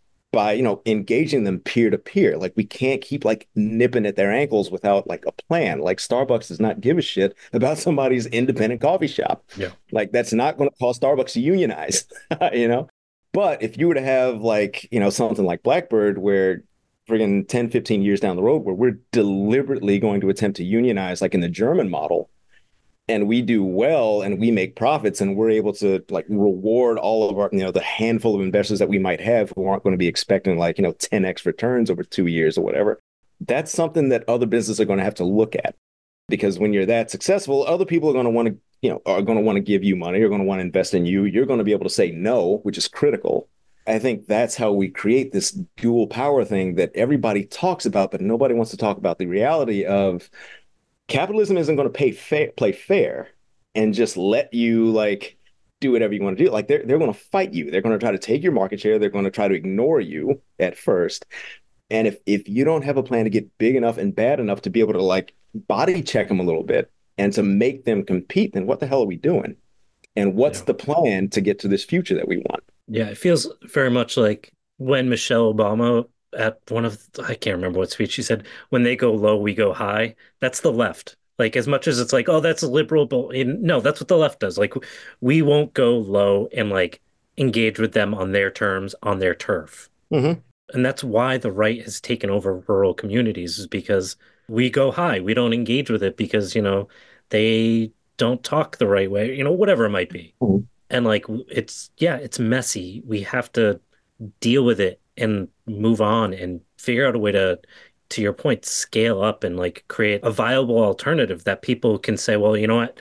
by engaging them peer to peer. Like we can't keep like nipping at their ankles without like a plan. Like Starbucks does not give a shit about somebody's independent coffee shop. Yeah. Like that's not going to cause Starbucks to unionize. you know but if you were to have like something like Blackbird where friggin' 10 15 years down the road where we're deliberately going to attempt to unionize like in the German model, and we do well and we make profits and we're able to like reward all of our, the handful of investors that we might have who aren't going to be expecting like, 10x returns over 2 years or whatever. That's something that other businesses are going to have to look at, because when you're that successful, other people are going to want to, are going to want to give you money, are going to want to invest in you. You're going to be able to say no, which is critical. I think that's how we create this dual power thing that everybody talks about, but nobody wants to talk about the reality of capitalism isn't going to play fair and just let you like do whatever you want to do. Like they're going to fight you. They're going to try to take your market share. They're going to try to ignore you at first. And if you don't have a plan to get big enough and bad enough to be able to like body check them a little bit and to make them compete, then what the hell are we doing? And what's Yeah. the plan to get to this future that we want? Yeah. It feels very much like when Michelle Obama at one of, I can't remember what speech she said, when they go low, we go high. That's the left. Like as much as it's like, oh, that's liberal, but no, that's what the left does. Like we won't go low and like engage with them on their terms, on their turf. Mm-hmm. And that's why the right has taken over rural communities, is because we go high. We don't engage with it because, they don't talk the right way, whatever it might be. Mm-hmm. And like it's yeah, it's messy. We have to deal with it and move on and figure out a way to your point, scale up and like create a viable alternative that people can say, well, you know what?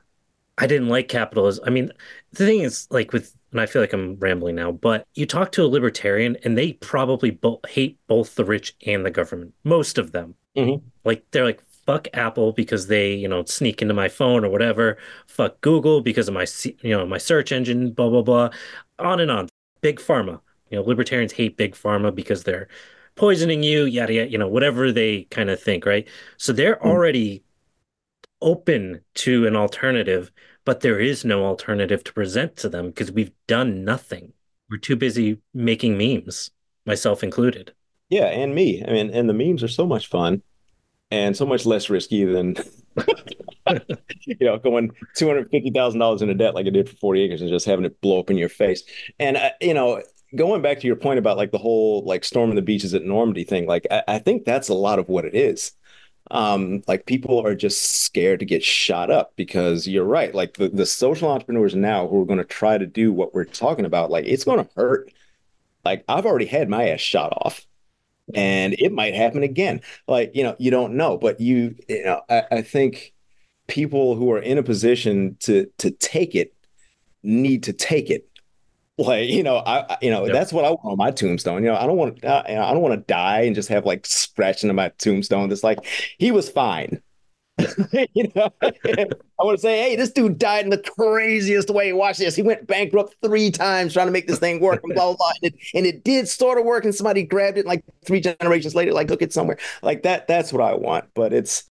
I didn't like capitalism. I mean, the thing is, like with, and I feel like I'm rambling now, but you talk to a libertarian and they probably hate both the rich and the government. Most of them. Mm-hmm. Like they're like, fuck Apple because they, sneak into my phone or whatever. Fuck Google because of my search engine, blah, blah, blah. On and on. Big pharma. Libertarians hate big pharma because they're poisoning you, yada, yada, whatever they kind of think, right? So they're already open to an alternative, but there is no alternative to present to them because we've done nothing. We're too busy making memes, myself included. Yeah, and me. I mean, and the memes are so much fun and so much less risky than going $250,000 into debt like I did for 40 acres and just having it blow up in your face. And going back to your point about like the whole like storming the beaches at Normandy thing, like I think that's a lot of what it is. Like people are just scared to get shot up because you're right. Like the social entrepreneurs now who are going to try to do what we're talking about, like it's going to hurt. Like I've already had my ass shot off, and it might happen again. Like, you don't know, but I think people who are in a position to take it need to take it. Like, Yep. that's what I want on my tombstone. I don't want to die and just have like scratched into my tombstone. That's like, he was fine. I want to say, hey, this dude died in the craziest way. Watch this. He went bankrupt 3 times trying to make this thing work and blah, blah, blah. And it did sort of work. And somebody grabbed it like 3 generations later, like took it somewhere like that. That's what I want. But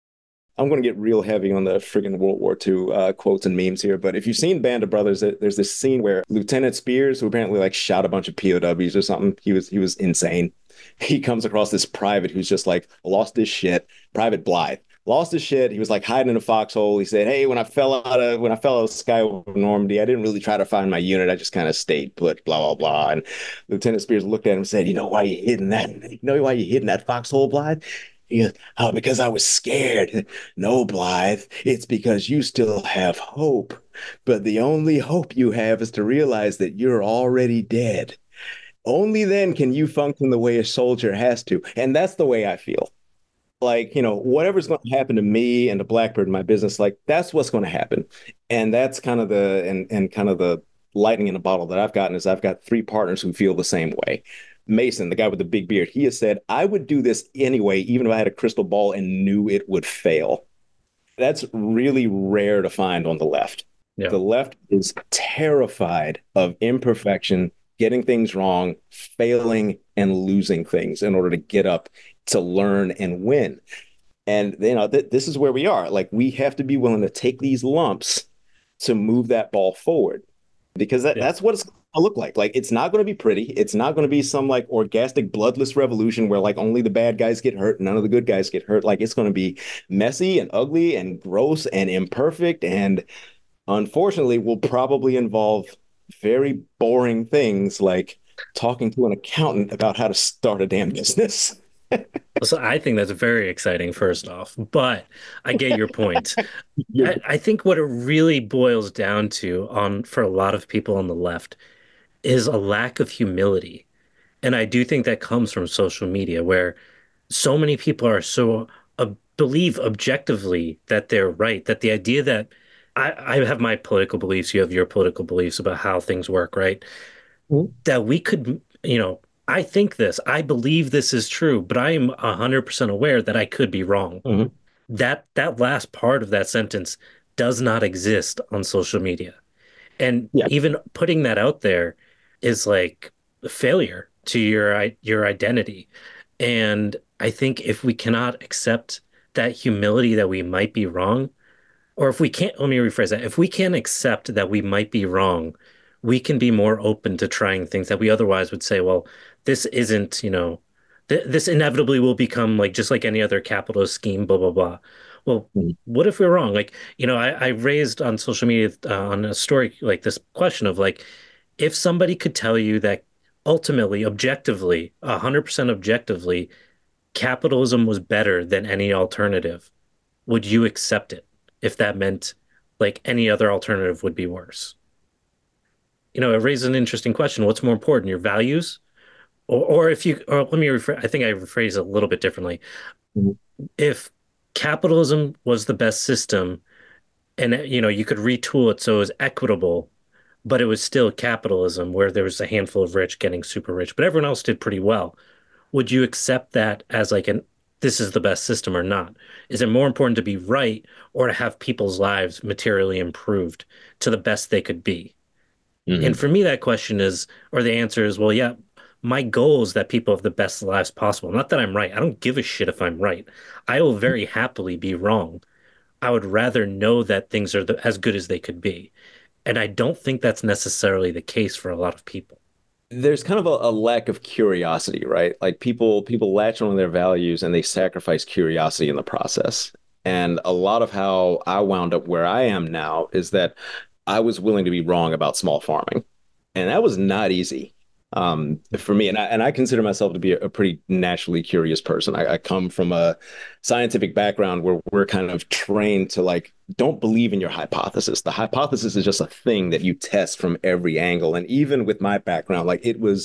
I'm going to get real heavy on the friggin' World War II quotes and memes here. But if you've seen Band of Brothers, there's this scene where Lieutenant Spears, who apparently like shot a bunch of POWs or something, he was insane. He comes across this private who's just like lost his shit. Private Blythe lost his shit. He was like hiding in a foxhole. He said, "Hey, when I fell out of the sky over Normandy, I didn't really try to find my unit. I just kind of stayed put." Blah blah blah. And Lieutenant Spears looked at him and said, "You know why you hid in that? You know why you hid in that foxhole, Blythe?" He goes, "Oh, because I was scared." "No, Blythe, it's because you still have hope. But the only hope you have is to realize that you're already dead. Only then can you function the way a soldier has to." And that's the way I feel. Like, whatever's going to happen to me and to Blackbird in my business, like that's what's going to happen. And that's kind of and kind of the lightning in a bottle that I've gotten is I've got 3 partners who feel the same way. Mason, the guy with the big beard, he has said, "I would do this anyway, even if I had a crystal ball and knew it would fail." That's really rare to find on the left. Yeah. The left is terrified of imperfection, getting things wrong, failing, and losing things in order to get up to learn and win. And this is where we are. Like we have to be willing to take these lumps to move that ball forward, because that's what it's going to look like. Like it's not going to be pretty. It's not going to be some like orgastic, bloodless revolution where like only the bad guys get hurt, none of the good guys get hurt. Like it's going to be messy and ugly and gross and imperfect, and unfortunately, will probably involve very boring things like talking to an accountant about how to start a damn business. So I think that's very exciting, first off, but I get your point. I think what it really boils down to for a lot of people on the left is a lack of humility. And I do think that comes from social media, where so many people are believe objectively that they're right, that the idea that I have my political beliefs, you have your political beliefs about how things work, right? That we could, I think this, I believe this is true, but I am 100% aware that I could be wrong. Mhm. That last part of that sentence does not exist on social media. And Yeah. even putting that out there is like a failure to your identity. And I think if we cannot accept that humility that we might be wrong, or if we can't, let me rephrase that. If we can't accept that we might be wrong, we can be more open to trying things that we otherwise would say, well, this isn't, this inevitably will become like just like any other capitalist scheme, blah, blah, blah. Well, Mhm. what if we're wrong? Like, I raised on social media on a story like this question of like, if somebody could tell you that ultimately, objectively, 100% objectively, capitalism was better than any alternative, would you accept it if that meant like any other alternative would be worse? It raises an interesting question. What's more important, your values? Or let me rephrase, I think I rephrase it a little bit differently. Mhm. If capitalism was the best system and, you could retool it so it was equitable, but it was still capitalism where there was a handful of rich getting super rich, but everyone else did pretty well. Would you accept that as like this is the best system or not? Is it more important to be right or to have people's lives materially improved to the best they could be? And Mhm. for me, that question is, or the answer is, well, yeah, my goal is that people have the best lives possible. Not that I'm right. I don't give a shit if I'm right. I will very happily be wrong. I would rather know that things are as good as they could be. And I don't think that's necessarily the case for a lot of people. There's kind of a lack of curiosity, right? Like people latch on their values and they sacrifice curiosity in the process. And a lot of how I wound up where I am now is that I was willing to be wrong about small farming, and that was not easy for me. And I consider myself to be a pretty naturally curious person. I come from a scientific background where we're kind of trained to like don't believe in your hypothesis. The hypothesis is just a thing that you test from every angle. And even with my background, like it was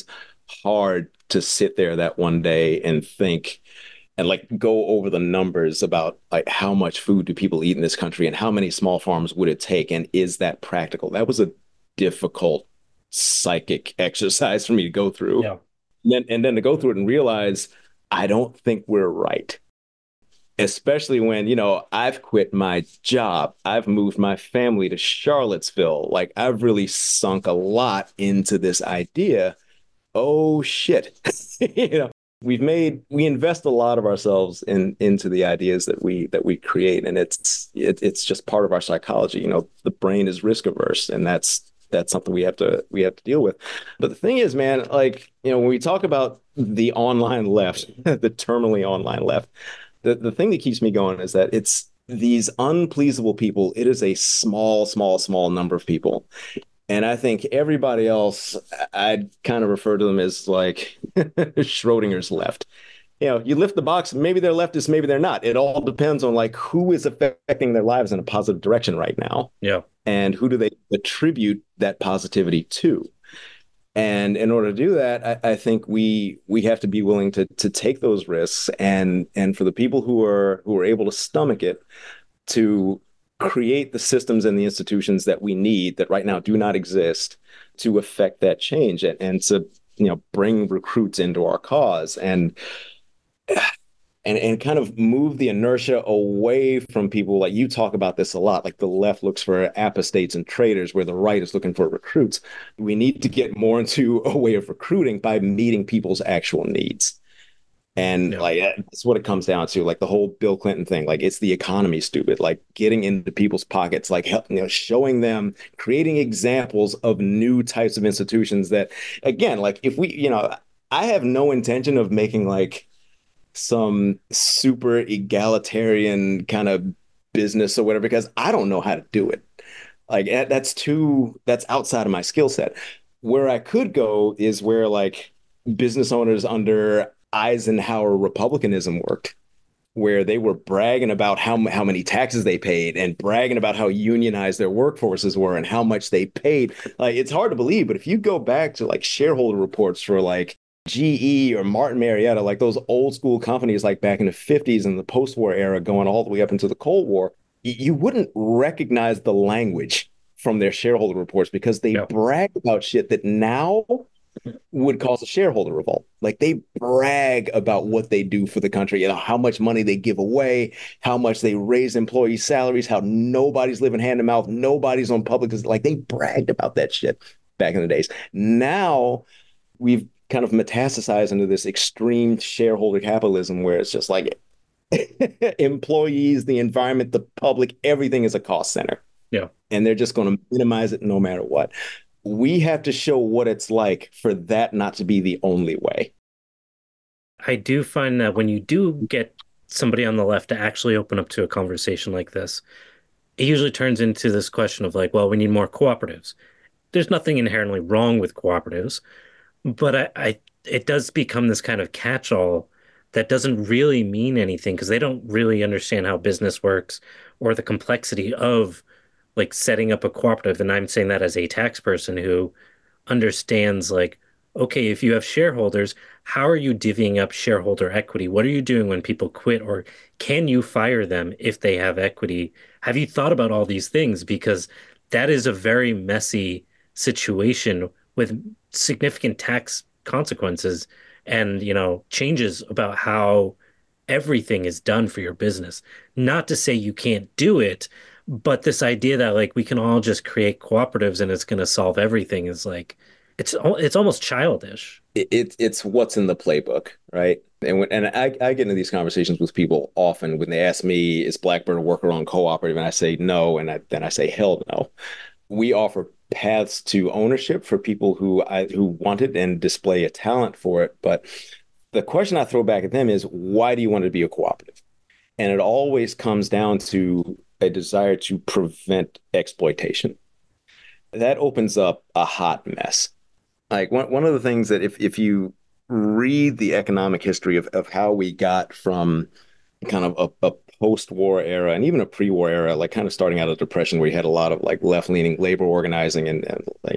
hard to sit there that one day and think and like go over the numbers about like how much food do people eat in this country and how many small farms would it take and is that practical? That was a difficult psychic exercise for me to go through. Yeah. And then to go through it and realize I don't think we're right. Especially when, I've quit my job. I've moved my family to Charlottesville. Like I've really sunk a lot into this idea. Oh shit. you know, we invest a lot of ourselves into the ideas that we create. And it's just part of our psychology. The brain is risk averse, and that's something we have to deal with. But the thing is, man, like, when we talk about the online left, the terminally online left, the thing that keeps me going is that it's these unpleasable people. It is a small, small, small number of people. And I think everybody else, I'd kind of refer to them as like Schrodinger's left. You lift the box, maybe they're leftists, maybe they're not. It all depends on like who is affecting their lives in a positive direction right now. Yeah. And who do they attribute that positivity to? And in order to do that, I think we have to be willing to take those risks, and for the people who are able to stomach it, to create the systems and the institutions that we need that right now do not exist to affect that change, and to bring recruits into our cause, and kind of move the inertia away from people. Like you talk about this a lot, like the left looks for apostates and traitors where the right is looking for recruits. We need to get more into a way of recruiting by meeting people's actual needs. And Yeah. like that's what it comes down to, like the whole Bill Clinton thing. Like it's the economy, stupid. Like getting into people's pockets, like showing them, creating examples of new types of institutions that, again, like if we, I have no intention of making like some super egalitarian kind of business or whatever, because I don't know how to do it. Like that's outside of my skill set. Where I could go is where like business owners under Eisenhower republicanism worked, where they were bragging about how many taxes they paid and bragging about how unionized their workforces were and how much they paid. Like it's hard to believe, but if you go back to like shareholder reports for like GE or Martin Marietta, like those old school companies, like back in the 50s and the post-war era, going all the way up into the Cold War, you wouldn't recognize the language from their shareholder reports because they Yeah. brag about shit that now would cause a shareholder revolt. Like they brag about what they do for the country, how much money they give away, how much they raise employee salaries, how nobody's living hand to mouth, nobody's on public. Like they bragged about that shit back in the days. Now we've kind of metastasized into this extreme shareholder capitalism where it's just like employees, the environment, the public, everything is a cost center. Yeah. And they're just going to minimize it no matter what. We have to show what it's like for that not to be the only way. I do find that when you do get somebody on the left to actually open up to a conversation like this, it usually turns into this question of like, well, we need more cooperatives. There's nothing inherently wrong with cooperatives, but it does become this kind of catch-all that doesn't really mean anything because they don't really understand how business works or the complexity of like setting up a cooperative. And I'm saying that as a tax person who understands like, okay, if you have shareholders, how are you divvying up shareholder equity? What are you doing when people quit, or can you fire them if they have equity? Have you thought about all these things? Because that is a very messy situation with significant tax consequences and, changes about how everything is done for your business. Not to say you can't do it, but this idea that like we can all just create cooperatives and it's going to solve everything is like it's almost childish. It's what's in the playbook, right? And I get into these conversations with people often when they ask me, is Blackbird a worker-owned cooperative? And I say no, and then I say hell no. We offer paths to ownership for people who want it and display a talent for it. But the question I throw back at them is, why do you want to be a cooperative? And it always comes down to a desire to prevent exploitation. That opens up a hot mess. Like one of the things that if you read the economic history of how we got from kind of a post-war era and even a pre-war era, like kind of starting out of the Depression where you had a lot of like left-leaning labor organizing and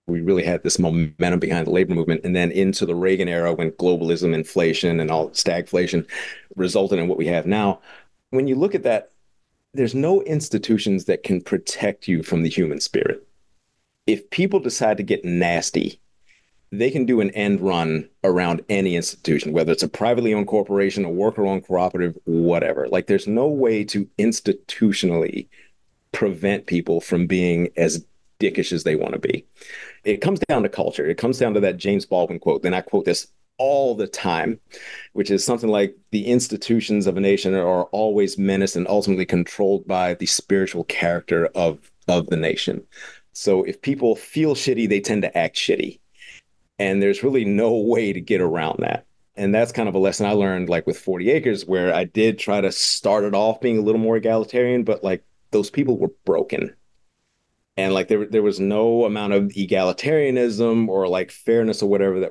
We really had this momentum behind the labor movement. And then into the Reagan era when globalism, inflation, and all stagflation resulted in what we have now. When you look at that, there's no institutions that can protect you from the human spirit. If people decide to get nasty, they can do an end run around any institution, whether it's a privately owned corporation, a worker-owned cooperative, whatever. Like there's no way to institutionally prevent people from being as dickish as they want to be. It comes down to culture. It comes down to that James Baldwin quote. Then I quote this all the time, which is something like the institutions of a nation are always menaced and ultimately controlled by the spiritual character of the nation. So if people feel shitty, they tend to act shitty. And there's really no way to get around that. And that's kind of a lesson I learned like with 40 Acres, where I did try to start it off being a little more egalitarian, but like those people were broken. And like there was no amount of egalitarianism or like fairness or whatever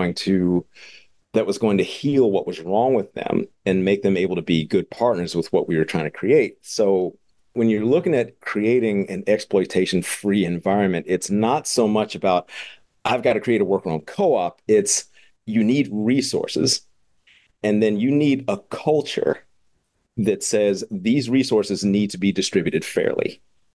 that was going to heal what was wrong with them and make them able to be good partners with what we were trying to create. So when you're looking at creating an exploitation-free environment, it's not so much about I've got to create a worker-owned co-op. It's you need resources, and then you need a culture that says these resources need to be distributed fairly.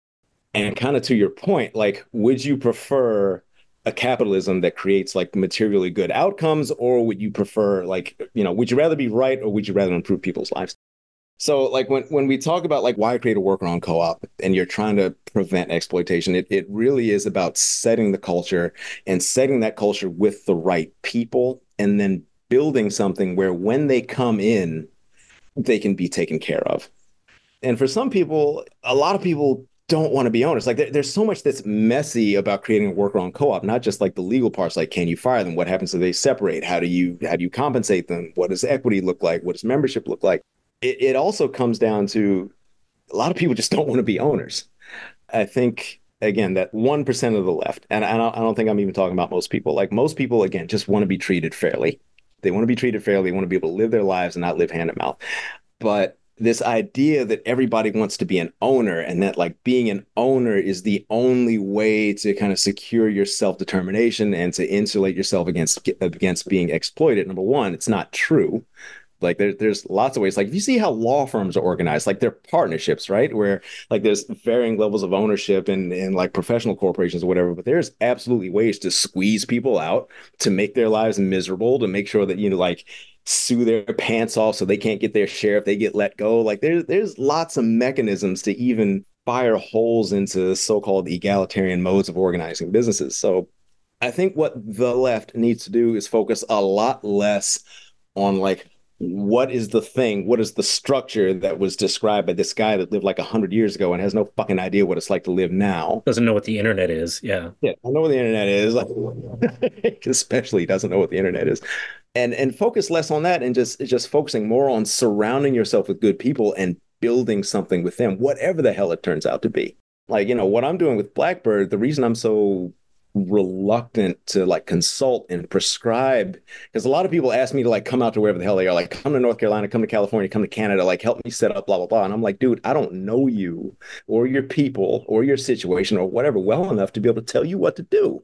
And kind of to your point, like, would you prefer a capitalism that creates like materially good outcomes, or would you prefer like, would you rather be right or would you rather improve people's lives? So like when we talk about like why create a worker-owned co-op and you're trying to prevent exploitation, it really is about setting the culture and setting that culture with the right people and then building something where when they come in, they can be taken care of. And for some people, a lot of people don't want to be owners. Like there's so much that's messy about creating a worker-owned co-op, not just like the legal parts, like can you fire them? What happens if they separate? How do you compensate them? What does equity look like? What does membership look like? It also comes down to a lot of people just don't want to be owners. I think, again, that 1% of the left, and I don't think I'm even talking about most people. Like most people, again, just want to be treated fairly. They want to be treated fairly. They want to be able to live their lives and not live hand to mouth. But this idea that everybody wants to be an owner and that like being an owner is the only way to kind of secure your self-determination and to insulate yourself against being exploited. Number one, it's not true. Like there's lots of ways. Like if you see how law firms are organized, like they're partnerships, right? Where like there's varying levels of ownership in like professional corporations or whatever, but there's absolutely ways to squeeze people out, to make their lives miserable, to make sure that, like sue their pants off so they can't get their share if they get let go. Like there's lots of mechanisms to even fire holes into so-called egalitarian modes of organizing businesses. So I think what the left needs to do is focus a lot less on like, what is the thing? What is the structure that was described by this guy that lived like 100 years ago and has no fucking idea what it's like to live now? Doesn't know what the internet is. Yeah. Yeah, I know what the internet is. Especially doesn't know what the internet is. And focus less on that and just focusing more on surrounding yourself with good people and building something with them, whatever the hell it turns out to be. Like, what I'm doing with Blackbird, the reason I'm so reluctant to like consult and prescribe, because a lot of people ask me to like come out to wherever the hell they are, like come to North Carolina, come to California, come to Canada, like help me set up blah blah blah. And I'm like, dude, I don't know you or your people or your situation or whatever well enough to be able to tell you what to do.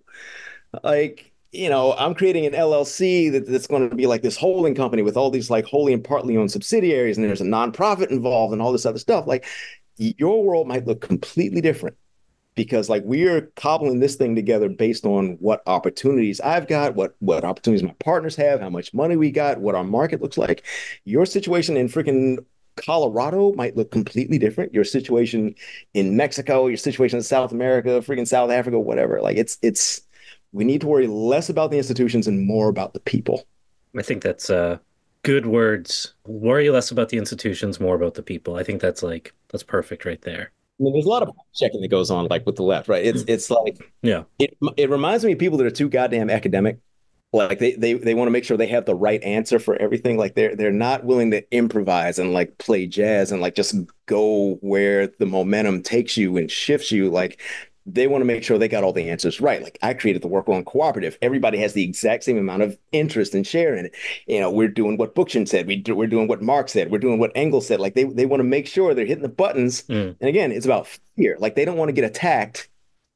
Like, I'm creating an LLC that's going to be like this holding company with all these like wholly and partly owned subsidiaries, and there's a nonprofit involved and all this other stuff. Like your world might look completely different, because like we're cobbling this thing together based on what opportunities I've got, what opportunities my partners have, how much money we got, what our market looks like. Your situation in freaking Colorado might look completely different. Your situation in Mexico, your situation in South America, freaking South Africa, whatever. Like it's we need to worry less about the institutions and more about the people. I think that's good words. Worry less about the institutions, more about the people. I think that's perfect right there. I mean, there's a lot of checking that goes on, like with the left, right? It's like, yeah, it reminds me of people that are too goddamn academic. Like they want to make sure they have the right answer for everything. Like they're not willing to improvise and like play jazz and like just go where the momentum takes you and shifts you. Like they want to make sure they got all the answers right. Like I created the worker-owned cooperative. Everybody has the exact same amount of interest and share in it. We're doing what Bookchin said. We're doing what Marx said. We're doing what Engels said. Like they want to make sure they're hitting the buttons. And again, it's about fear. Like they don't want to get attacked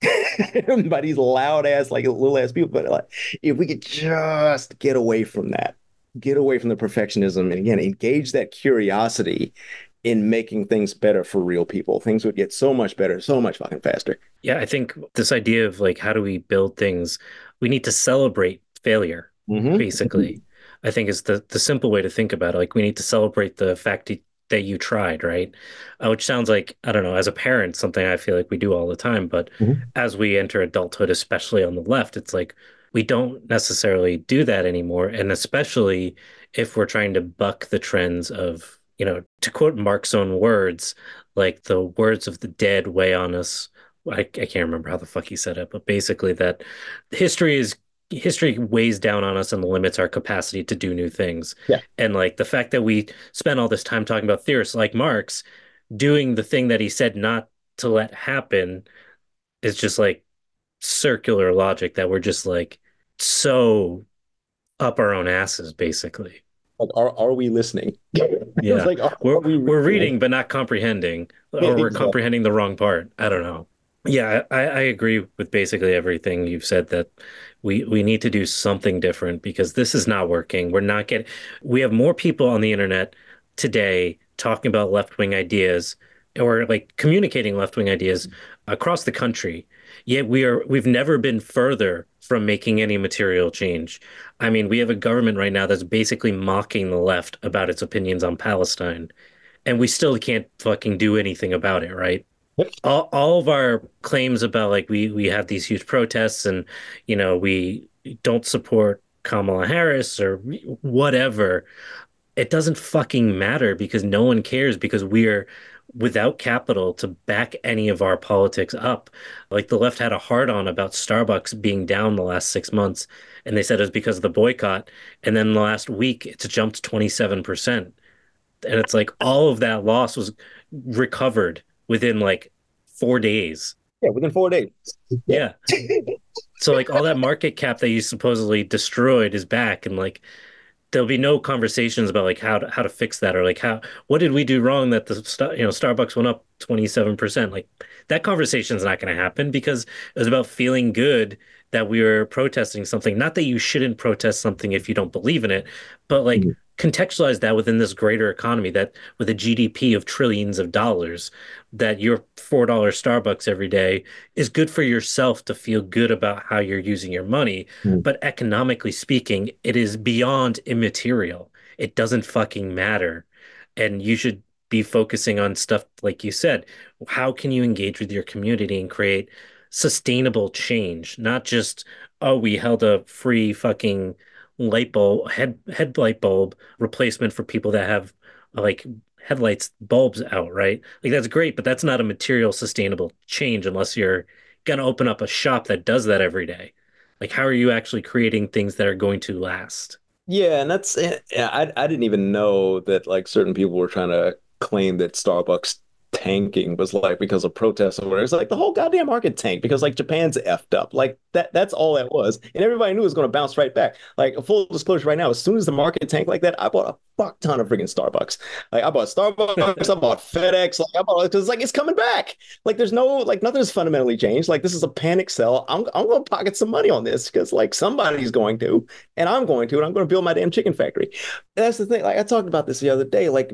by these loud ass, like little ass people. But like, if we could just get away from that, get away from the perfectionism, and again, engage that curiosity in making things better for real people, things would get so much better, so much fucking faster. Yeah, I think this idea of like how do we build things, we need to celebrate failure, Hmm. basically. I think is the simple way to think about it. Like we need to celebrate the fact that you tried, right? Which sounds like, I don't know, as a parent, something I feel like we do all the time, but Hmm. as we enter adulthood, especially on the left, it's like we don't necessarily do that anymore. And especially if we're trying to buck the trends of, to quote Mark's own words, like the words of the dead weigh on us. I can't remember how the fuck he said it, but basically that history is history weighs down on us and limits our capacity to do new things. Yeah. And like the fact that we spent all this time talking about theorists like Marx doing the thing that he said not to let happen is just like circular logic that we're just like so up our own asses, basically. Like, are we listening? It's Yeah. like, We're are we we're really reading but not comprehending, or we're exactly? comprehending the wrong part. I don't know. Yeah, I agree with basically everything you've said that we need to do something different because this is not working. We have more people on the internet today talking about left-wing ideas or like communicating left-wing ideas across the country. Yet we've never been further from making any material change. I mean, we have a government right now that's basically mocking the left about its opinions on Palestine, and we still can't fucking do anything about it, right? Yep. All of our claims about like we have these huge protests and we don't support Kamala Harris or whatever, it doesn't fucking matter because no one cares because we're without capital to back any of our politics up. Like the left had a hard on about Starbucks being down the last 6 months, and they said it was because of the boycott. And then the last week, it's jumped 27%. And it's like all of that loss was recovered within like 4 days. Yeah, within 4 days. Yeah. Yeah. So like all that market cap that you supposedly destroyed is back, and like there'll be no conversations about like how to fix that or like what did we do wrong that Starbucks went up 27%. Like that conversation's not going to happen because it was about feeling good that we were protesting something. Not that you shouldn't protest something if you don't believe in it, but like Mhm. contextualize that within this greater economy that with a GDP of trillions of dollars, that your $4 Starbucks every day is good for yourself to feel good about how you're using your money, Mhm. but economically speaking, it is beyond immaterial. It doesn't fucking matter. And you should be focusing on stuff like you said. How can you engage with your community and create sustainable change? Not just, oh, we held a free fucking light bulb, headlight bulb replacement for people that have like headlights bulbs out, right? Like that's great, but that's not a material sustainable change unless you're gonna open up a shop that does that every day. Like, how are you actually creating things that are going to last? Yeah, and that's yeah, I didn't even know that like certain people were trying to claim that Starbucks tanking was like because of protests or whatever. It's like the whole goddamn market tanked because like Japan's effed up. Like that's all that was. And everybody knew it was going to bounce right back. Like full disclosure right now, as soon as the market tanked like that, I bought a fuck ton of freaking Starbucks. Like I bought Starbucks, I bought FedEx, like I bought because like it's coming back. Like there's no like nothing's fundamentally changed. Like this is a panic sell. I'm gonna pocket some money on this because like somebody's going to and I'm going to, and I'm going to build my damn chicken factory. That's the thing. Like I talked about this the other day. Like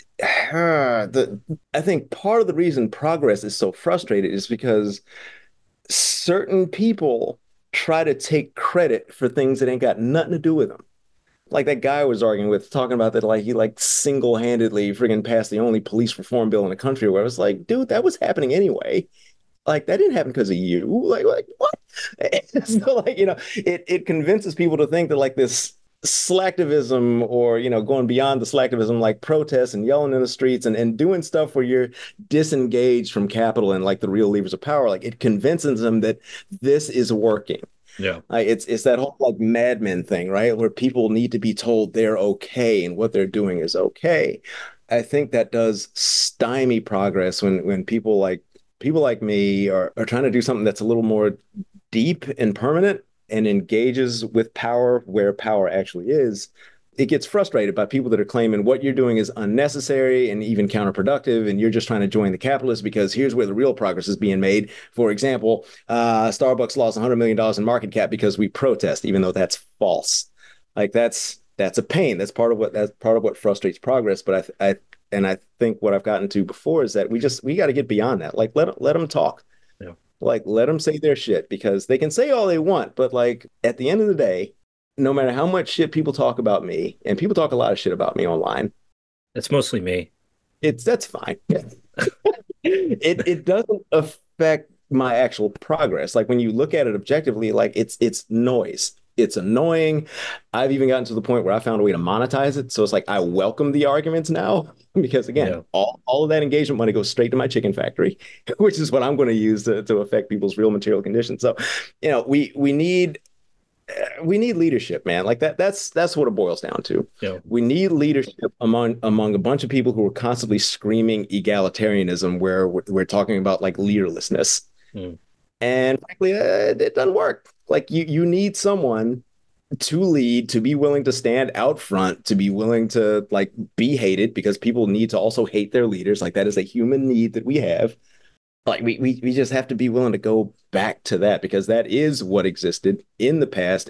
the I think part of the reason progress is so frustrated is because certain people try to take credit for things that ain't got nothing to do with them. Like that guy I was arguing with, talking about that, like he like single-handedly friggin' passed the only police reform bill in the country. Where I was like, dude, that was happening anyway. Like that didn't happen because of you. Like what? So like it convinces people to think that like this slacktivism or going beyond the slacktivism like protests and yelling in the streets and doing stuff where you're disengaged from capital and like the real levers of power, like it convinces them that this is working. Yeah. It's that whole like Mad Men thing, right, where people need to be told they're okay and what they're doing is okay. I think that does stymie progress when people like me are trying to do something that's a little more deep and permanent and engages with power where power actually is. it gets frustrated by people that are claiming what you're doing is unnecessary and even counterproductive, and you're just trying to join the capitalists because here's where the real progress is being made. For example, Starbucks lost $100 million in market cap because we protest, even though that's false. Like that's a pain. That's part of what frustrates progress. But I think what I've gotten to before is that we got to get beyond that. Like let them talk. Yeah. Like let them say their shit, because they can say all they want, but like at the end of the day, no matter how much shit people talk about me, and people talk a lot of shit about me online, It's mostly me. that's fine. It doesn't affect my actual progress. Like when you look at it objectively, like it's noise. It's annoying. I've even gotten to the point where I found a way to monetize it. So it's like I welcome the arguments now because again, Yeah. all of that engagement money goes straight to my chicken factory, which is what I'm going to use to affect people's real material conditions. So, we need leadership, man. Like that's what it boils down to. Yeah. We need leadership among a bunch of people who are constantly screaming egalitarianism, where we're talking about like leaderlessness. Mm. And frankly, it doesn't work. Like you need someone to lead, to be willing to stand out front, to be willing to like be hated, because people need to also hate their leaders. Like that is a human need that we have. Like we just have to be willing to go back to that, because that is what existed in the past,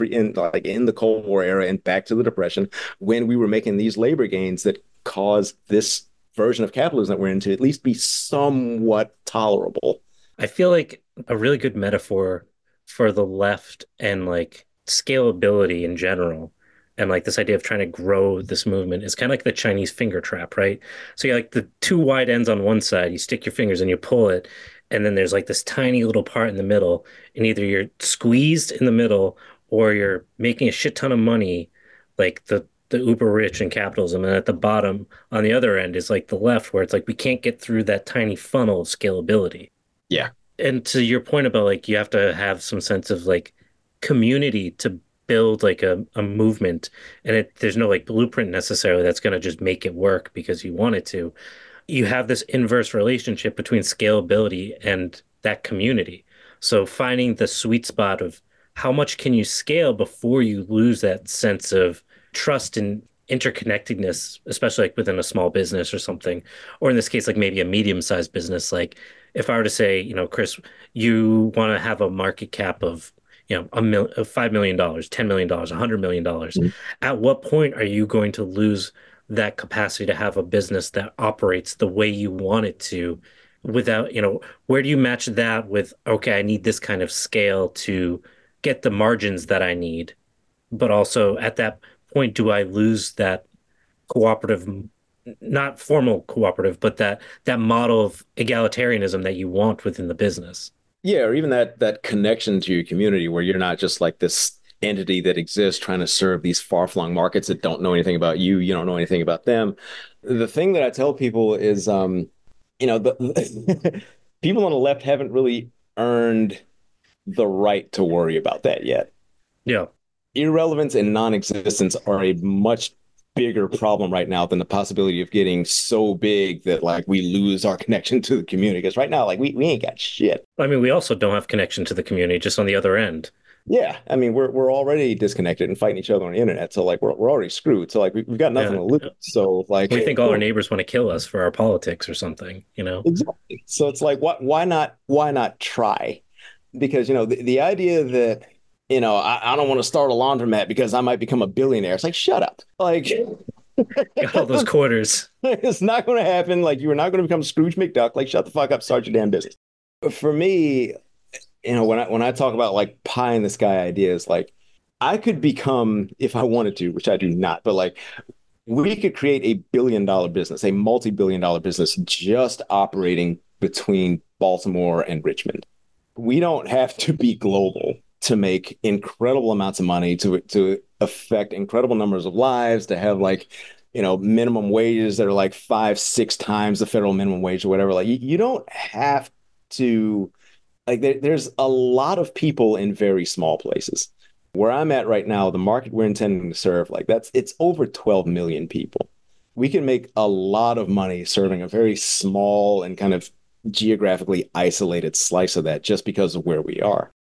in the Cold War era and back to the Depression, when we were making these labor gains that caused this version of capitalism that we're in to at least be somewhat tolerable. I feel like a really good metaphor for the left and like scalability in general, and like this idea of trying to grow this movement is kind of like the Chinese finger trap, right? So you like the two wide ends on one side, you stick your fingers and you pull it, and then there's like this tiny little part in the middle, and either you're squeezed in the middle or you're making a shit ton of money, like the uber rich in capitalism. And at the bottom on the other end is like the left, where it's like we can't get through that tiny funnel of scalability. Yeah. And to your point about like you have to have some sense of like community to build like a movement, and there's no like blueprint necessarily that's going to just make it work because you want it to. You have this inverse relationship between scalability and that community. So finding the sweet spot of how much can you scale before you lose that sense of trust and interconnectedness, especially like within a small business or something, or in this case, like maybe a medium-sized business. Like if I were to say, Chris, you want to have a market cap of, of $5 million, $10 million, $100 million. Mhm. At what point are you going to lose that capacity to have a business that operates the way you want it to without, where do you match that with, okay, I need this kind of scale to get the margins that I need, but also at that point, do I lose that cooperative, not formal cooperative, but that model of egalitarianism that you want within the business? Yeah, or even that connection to your community, where you're not just like this entity that exists trying to serve these far-flung markets that don't know anything about you. You don't know anything about them. The thing that I tell people is, the people on the left haven't really earned the right to worry about that yet. Yeah. Irrelevance and non-existence are a much bigger problem right now than the possibility of getting so big that like we lose our connection to the community. Because right now, like we ain't got shit. I mean, we also don't have connection to the community, just on the other end. Yeah, I mean we're already disconnected and fighting each other on the internet. So like we're already screwed. So like we've got nothing Yeah. to lose. So like We think all our neighbors want to kill us for our politics or something. exactly. So it's like why not try? Because the idea that I don't want to start a laundromat because I might become a billionaire. It's like, shut up. Like, Got all those quarters. it's not going to happen. Like, you are not going to become Scrooge McDuck. Like, shut the fuck up, start your damn business. For me, when I talk about like pie in the sky ideas, like I could become, if I wanted to, which I do not, but like we could create a billion-dollar business, a multi-billion-dollar business just operating between Baltimore and Richmond. We don't have to be global to make incredible amounts of money, to affect incredible numbers of lives, to have like minimum wages that are like 5-6 times the federal minimum wage or whatever. Like you don't have to, like there's a lot of people in very small places. Where I'm at right now, the market we're intending to serve, like it's over 12 million people. We can make a lot of money serving a very small and kind of geographically isolated slice of that just because of where we are.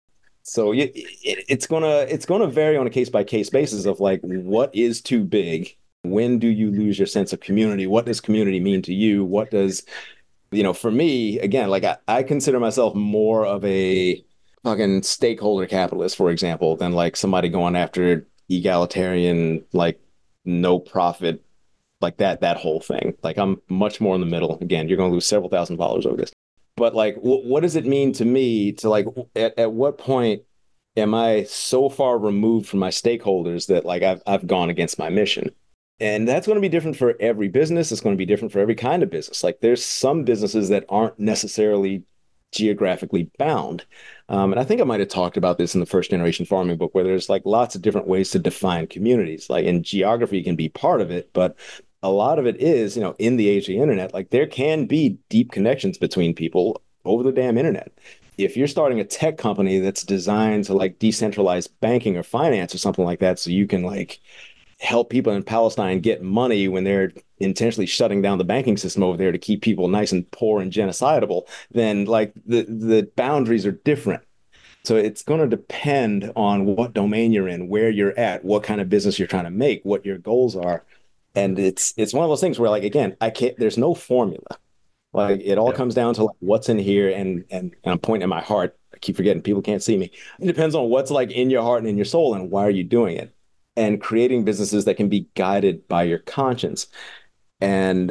So it's gonna vary on a case by case basis of like what is too big. When do you lose your sense of community? What does community mean to you? What does, for me, again, like I consider myself more of a fucking stakeholder capitalist, for example, than like somebody going after egalitarian, like no profit, like that whole thing. Like I'm much more in the middle. Again, you're going to lose several $1,000s over this. But like, what does it mean to me to like, at what point am I so far removed from my stakeholders that like I've gone against my mission? And that's going to be different for every business. It's going to be different for every kind of business. Like there's some businesses that aren't necessarily geographically bound. And I think I might have talked about this in the first generation farming book, where there's like lots of different ways to define communities. Like, and geography can be part of it, but a lot of it is, in the age of the internet, like there can be deep connections between people over the damn internet. If you're starting a tech company that's designed to like decentralize banking or finance or something like that, so you can like help people in Palestine get money when they're intentionally shutting down the banking system over there to keep people nice and poor and genocidable, then like the boundaries are different. So it's going to depend on what domain you're in, where you're at, what kind of business you're trying to make, what your goals are. And it's one of those things where like again, I can't there's no formula. Like it all Yeah. comes down to like what's in here and I'm pointing at my heart. I keep forgetting people can't see me. It depends on what's like in your heart and in your soul and why are you doing it? And creating businesses that can be guided by your conscience and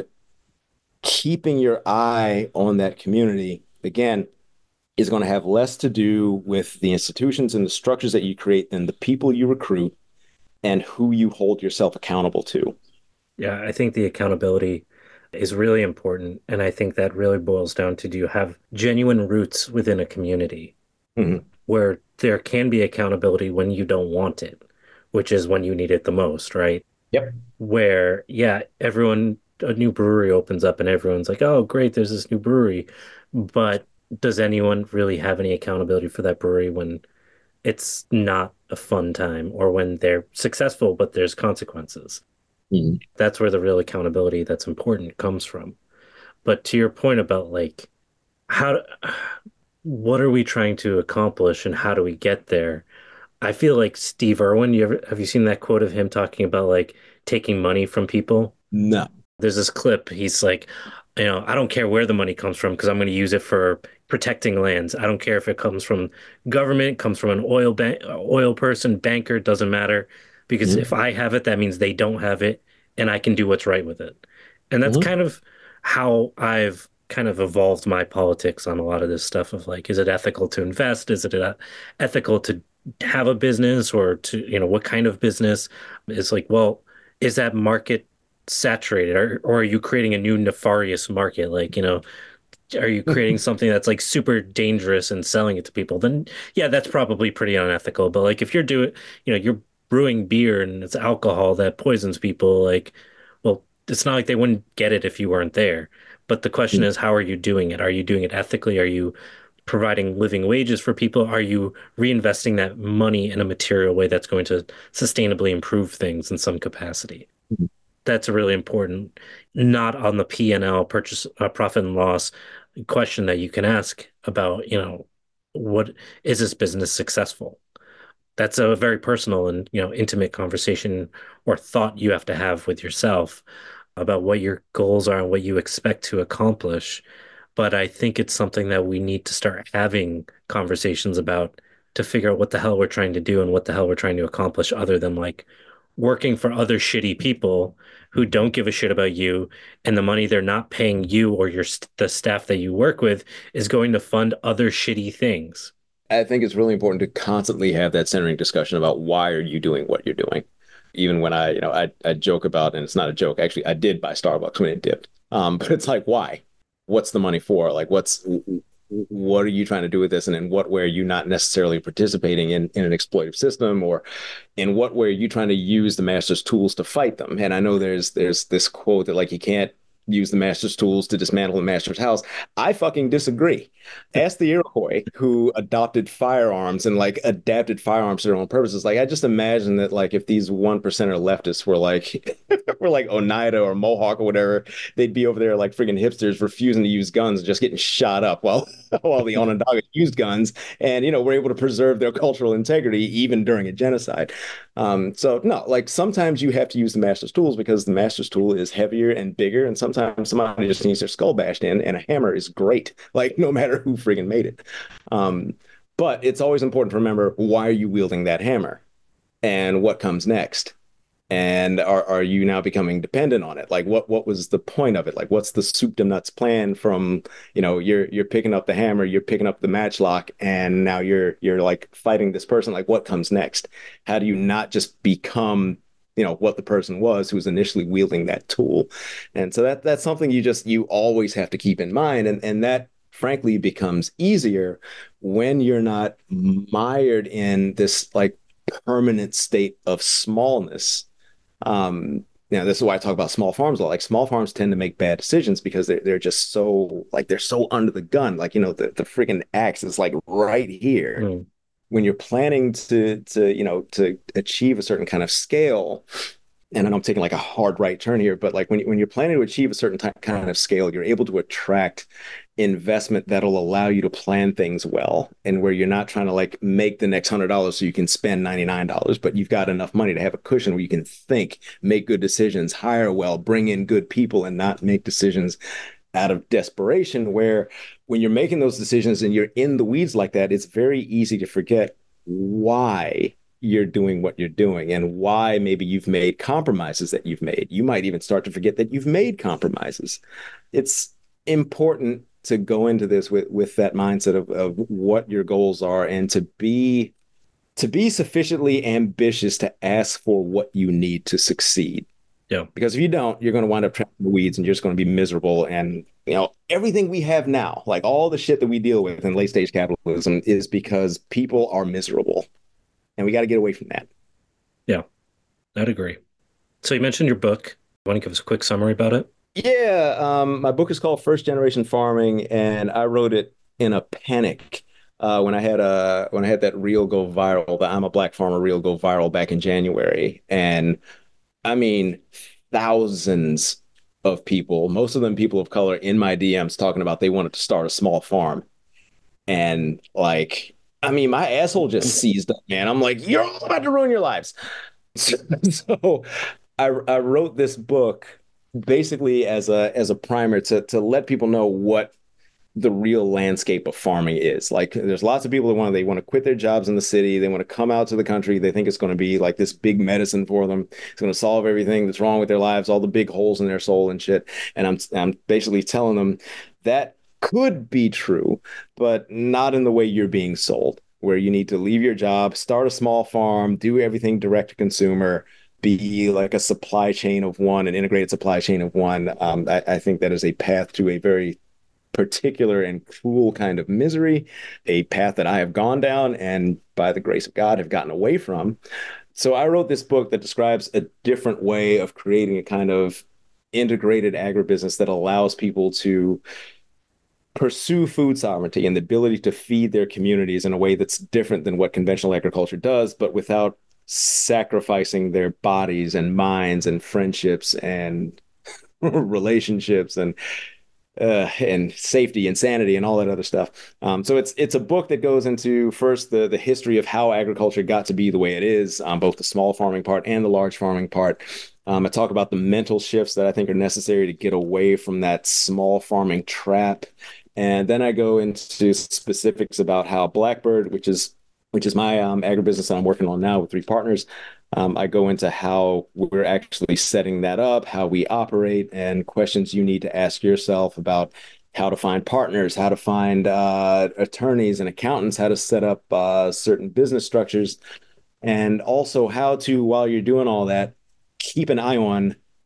keeping your eye on that community again is going to have less to do with the institutions and the structures that you create than the people you recruit and who you hold yourself accountable to. Yeah, I think the accountability is really important. And I think that really boils down to, do you have genuine roots within a community Mhm. where there can be accountability when you don't want it, which is when you need it the most, right? Yep. Where, yeah, a new brewery opens up and everyone's like, oh, great, there's this new brewery. But does anyone really have any accountability for that brewery when it's not a fun time, or when they're successful, but there's consequences? Mhm. That's where the real accountability that's important comes from. But to your point about like, how, what are we trying to accomplish and how do we get there? I feel like Steve Irwin, have you seen that quote of him talking about like taking money from people? No. There's this clip. He's like, I don't care where the money comes from because I'm going to use it for protecting lands. I don't care if it comes from government, comes from an oil person, banker, doesn't matter. Because if Mhm. I have it, that means they don't have it, and I can do what's right with it. And that's Mhm. kind of how I've kind of evolved my politics on a lot of this stuff of like, is it ethical to invest? Is it ethical to have a business, or to, what kind of business? It's like, well, is that market saturated, or are you creating a new nefarious market? Like, are you creating something that's like super dangerous and selling it to people? Then yeah, that's probably pretty unethical. But like if you're doing, you're brewing beer and it's alcohol that poisons people, like, well, it's not like they wouldn't get it if you weren't there. But the question is, how are you doing it? Are you doing it ethically? Are you providing living wages for people? Are you reinvesting that money in a material way that's going to sustainably improve things in some capacity? Mhm. That's really important, not on the P&L, purchase profit and loss question that you can ask about, what is this business successful? That's a very personal and, intimate conversation or thought you have to have with yourself about what your goals are and what you expect to accomplish. But I think it's something that we need to start having conversations about to figure out what the hell we're trying to do and what the hell we're trying to accomplish, other than like working for other shitty people who don't give a shit about you, and the money they're not paying you or the staff that you work with is going to fund other shitty things. I think it's really important to constantly have that centering discussion about why are you doing what you're doing. Even when I joke about, and it's not a joke, actually, I did buy Starbucks when it dipped. But it's like, why? What's the money for? Like, what are you trying to do with this? And in what way are you not necessarily participating in an exploitive system, or in what way are you trying to use the master's tools to fight them? And I know there's this quote that like you can't use the master's tools to dismantle the master's house. I fucking disagree. Ask the Iroquois who adopted firearms and like adapted firearms to their own purposes. Like I just imagine that like if these 1% leftists were like were like Oneida or Mohawk or whatever, they'd be over there like freaking hipsters refusing to use guns, just getting shot up while while the Onondaga used guns and were able to preserve their cultural integrity even during a genocide. So no, like sometimes you have to use the master's tools because the master's tool is heavier and bigger, and sometimes somebody just needs their skull bashed in, and a hammer is great, like no matter who friggin' made it. Um, but it's always important to remember why are you wielding that hammer and what comes next. And are you now becoming dependent on it? Like what was the point of it? Like what's the soup to nuts plan from, you're picking up the hammer, you're picking up the matchlock, and now you're like fighting this person. Like what comes next? How do you not just become, what the person was who was initially wielding that tool? And so that's something you always have to keep in mind. And that frankly becomes easier when you're not mired in this like permanent state of smallness. This is why I talk about small farms a lot. Like small farms tend to make bad decisions because they're just so like they're so under the gun. Like, the freaking axe is like right here. Mm. When you're planning to achieve a certain kind of scale, and I know I'm taking like a hard right turn here, but like when you're planning to achieve a certain kind of scale, you're able to attract investment that'll allow you to plan things well, and where you're not trying to like make the next $100 so you can spend $99, but you've got enough money to have a cushion where you can think, make good decisions, hire well, bring in good people, and not make decisions out of desperation, where when you're making those decisions and you're in the weeds like that, it's very easy to forget why you're doing what you're doing and why maybe you've made compromises that you've made. You might even start to forget that you've made compromises. It's important to go into this with that mindset of what your goals are, and to be sufficiently ambitious to ask for what you need to succeed. Yeah. Because if you don't, you're going to wind up trapped in the weeds and you're just going to be miserable. And, everything we have now, like all the shit that we deal with in late stage capitalism, is because people are miserable. And we got to get away from that. Yeah, I'd agree. So you mentioned your book. You want to give us a quick summary about it? Yeah. My book is called First Generation Farming, and I wrote it in a panic. When I had that reel go viral, the I'm a Black Farmer reel go viral back in January. And I mean, thousands of people, most of them people of color, in my DMs talking about they wanted to start a small farm. And like, I mean, my asshole just seized up, man. I'm like, you're all about to ruin your lives. So I wrote this book basically as a primer to let people know what the real landscape of farming is. Like there's lots of people that they want to quit their jobs in the city. They want to come out to the country. They think it's going to be like this big medicine for them. It's going to solve everything that's wrong with their lives, all the big holes in their soul and shit. And I'm basically telling them that could be true, but not in the way you're being sold, where you need to leave your job, start a small farm, do everything direct to consumer, be like a supply chain of one, an integrated supply chain of one. I think that is a path to a very particular and cruel kind of misery, a path that I have gone down and by the grace of God have gotten away from. So I wrote this book that describes a different way of creating a kind of integrated agribusiness that allows people to pursue food sovereignty and the ability to feed their communities in a way that's different than what conventional agriculture does, but without sacrificing their bodies and minds and friendships and relationships and safety and sanity and all that other stuff. So it's a book that goes into first the history of how agriculture got to be the way it is, both the small farming part and the large farming part. I talk about the mental shifts that I think are necessary to get away from that small farming trap. And then I go into specifics about how Blackbird, which is my agribusiness that I'm working on now with three partners. I go into how we're actually setting that up, how we operate, and questions you need to ask yourself about how to find partners, how to find attorneys and accountants, how to set up certain business structures, and also how to, while you're doing all that, keep an eye on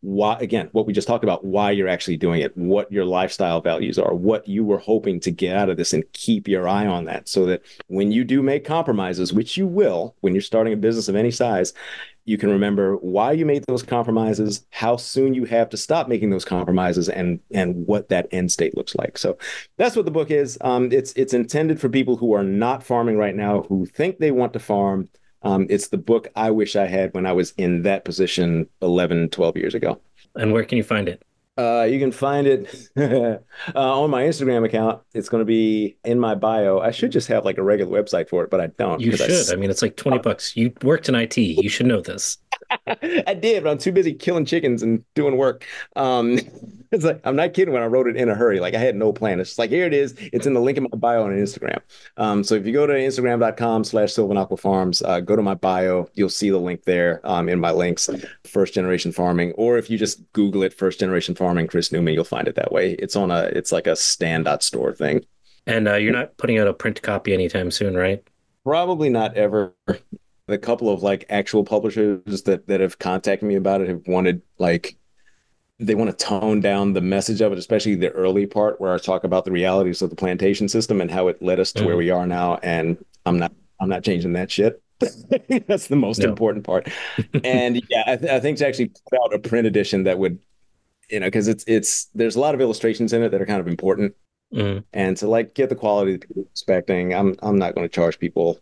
why, again, what we just talked about, why you're actually doing it, what your lifestyle values are, what you were hoping to get out of this, and keep your eye on that so that when you do make compromises, which you will when you're starting a business of any size, you can remember why you made those compromises, how soon you have to stop making those compromises, and what that end state looks like. So that's what the book is. It's intended for people who are not farming right now, who think they want to farm. It's the book I wish I had when I was in that position 11, 12 years ago. And where can you find it? You can find it on my Instagram account. It's going to be in my bio. I should just have like a regular website for it, but I don't. You should. I mean, it's like $20. You worked in IT. You should know this. I did, but I'm too busy killing chickens and doing work. It's like, I'm not kidding when I wrote it in a hurry. Like I had no plan. It's just like, here it is. It's in the link in my bio on Instagram. So if you go to Instagram.com/SylvanAquaFarms, go to my bio, you'll see the link there in my links, First Generation Farming. Or if you just Google it, First Generation Farming, Chris Newman, you'll find it that way. It's like a stand.store thing. And you're not putting out a print copy anytime soon, right? Probably not ever. The couple of like actual publishers that have contacted me about it have wanted like they want to tone down the message of it, especially the early part where I talk about the realities of the plantation system and how it led us to where we are now. And I'm not changing that shit. That's the most important part. And yeah, I think to actually put out a print edition that would, because it's there's a lot of illustrations in it that are kind of important. And to like get the quality that people are expecting, I'm not going to charge people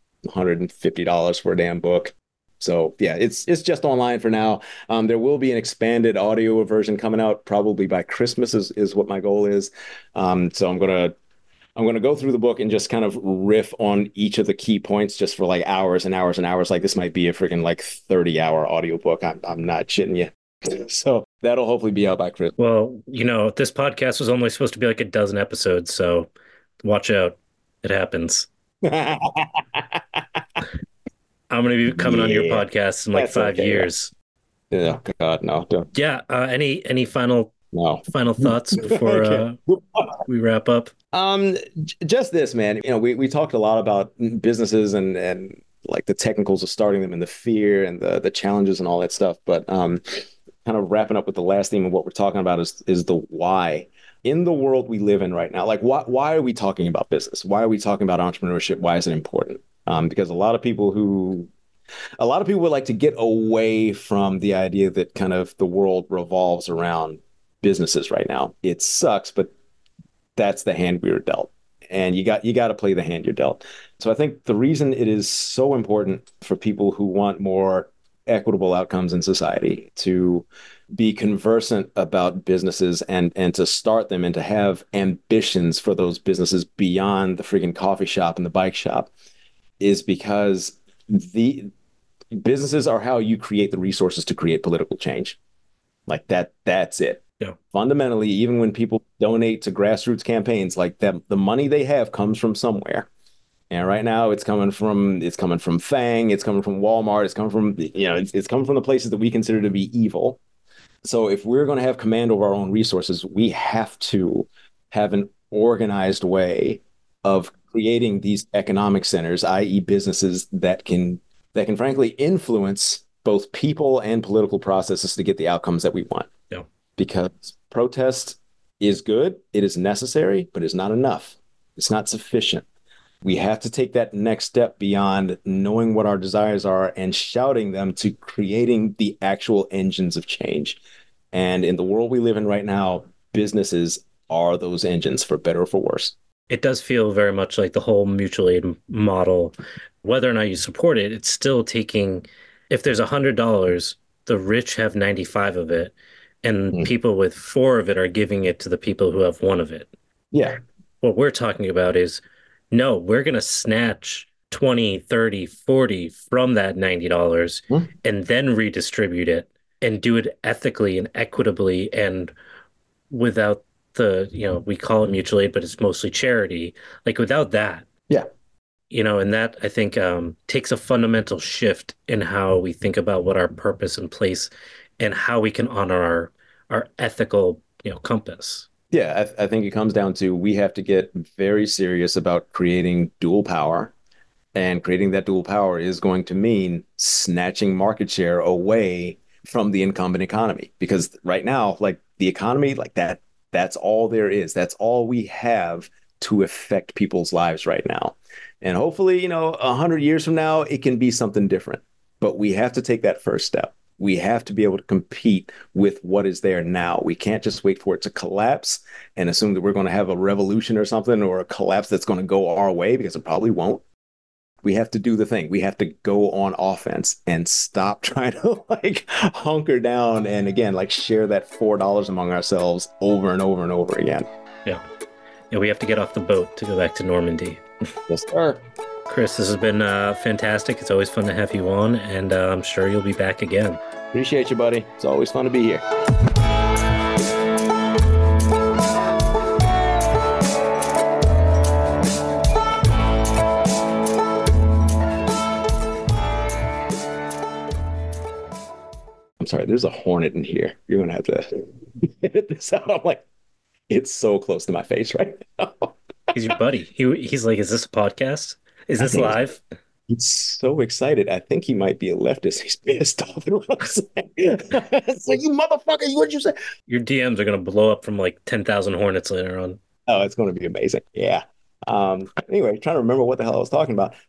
$150 for a damn book. So yeah, it's just online for now. There will be an expanded audio version coming out probably by Christmas is what my goal is. So I'm gonna go through the book and just kind of riff on each of the key points just for like hours and hours and hours. Like this might be a freaking like 30-hour audiobook. I'm not shitting you. So that'll hopefully be out by Christmas. Well, this podcast was only supposed to be like a dozen episodes, so watch out. It happens. I'm going to be coming on your podcast in like 5 years. Yeah, God, no. Don't. Yeah. Any final thoughts before we wrap up? Just this, man. We talked a lot about businesses and like the technicals of starting them and the fear and the challenges and all that stuff. But kind of wrapping up with the last theme of what we're talking about is the why. In the world we live in right now, like why are we talking about business? Why are we talking about entrepreneurship? Why is it important? Because a lot of people would like to get away from the idea that kind of the world revolves around businesses right now. It sucks, but that's the hand we were dealt. And you got to play the hand you're dealt. So I think the reason it is so important for people who want more equitable outcomes in society to be conversant about businesses and to start them and to have ambitions for those businesses beyond the freaking coffee shop and the bike shop is because the businesses are how you create the resources to create political change. Like that's it. Yeah. Fundamentally, even when people donate to grassroots campaigns, like that, the money they have comes from somewhere. And right now it's coming from FANG, it's coming from Walmart, it's coming from, it's coming from the places that we consider to be evil. So if we're going to have command over our own resources, we have to have an organized way of creating these economic centers, i.e. businesses that can frankly influence both people and political processes to get the outcomes that we want. Yeah. Because protest is good, it is necessary, but it's not enough. It's not sufficient. We have to take that next step beyond knowing what our desires are and shouting them to creating the actual engines of change. And in the world we live in right now, businesses are those engines, for better or for worse. It does feel very much like the whole mutual aid model. Whether or not you support it, it's still taking, if there's $100, the rich have 95 of it, and people with 4 of it are giving it to the people who have 1 of it. Yeah. What we're talking about is, no, we're going to snatch 20, 30, 40 from that $90 and then redistribute it and do it ethically and equitably and without we call it mutual aid, but it's mostly charity. Like without that. Yeah. And that I think takes a fundamental shift in how we think about what our purpose and place and how we can honor our ethical, compass. Yeah, I think it comes down to we have to get very serious about creating dual power. And creating that dual power is going to mean snatching market share away from the incumbent economy. Because right now, like the economy, like that's all there is. That's all we have to affect people's lives right now. And hopefully, 100 years from now, it can be something different. But we have to take that first step. We have to be able to compete with what is there now. We can't just wait for it to collapse and assume that we're going to have a revolution or something, or a collapse that's going to go our way, because it probably won't. We have to do the thing. We have to go on offense and stop trying to like hunker down and again like share that $4 among ourselves over and over and over again. Yeah. Yeah, we have to get off the boat to go back to Normandy. Yes, sir. Chris, this has been fantastic. It's always fun to have you on, and I'm sure you'll be back again. Appreciate you, buddy. It's always fun to be here. I'm sorry, there's a hornet in here. You're going to have to edit this out. I'm like, it's so close to my face right now. He's your buddy. He's like, is this a podcast? Is this live? He's so excited. I think he might be a leftist. He's pissed off at what I'm saying. It's like, you motherfucker, what'd you say? Your DMs are going to blow up from like 10,000 hornets later on. Oh, it's going to be amazing. Yeah. Anyway, trying to remember what the hell I was talking about.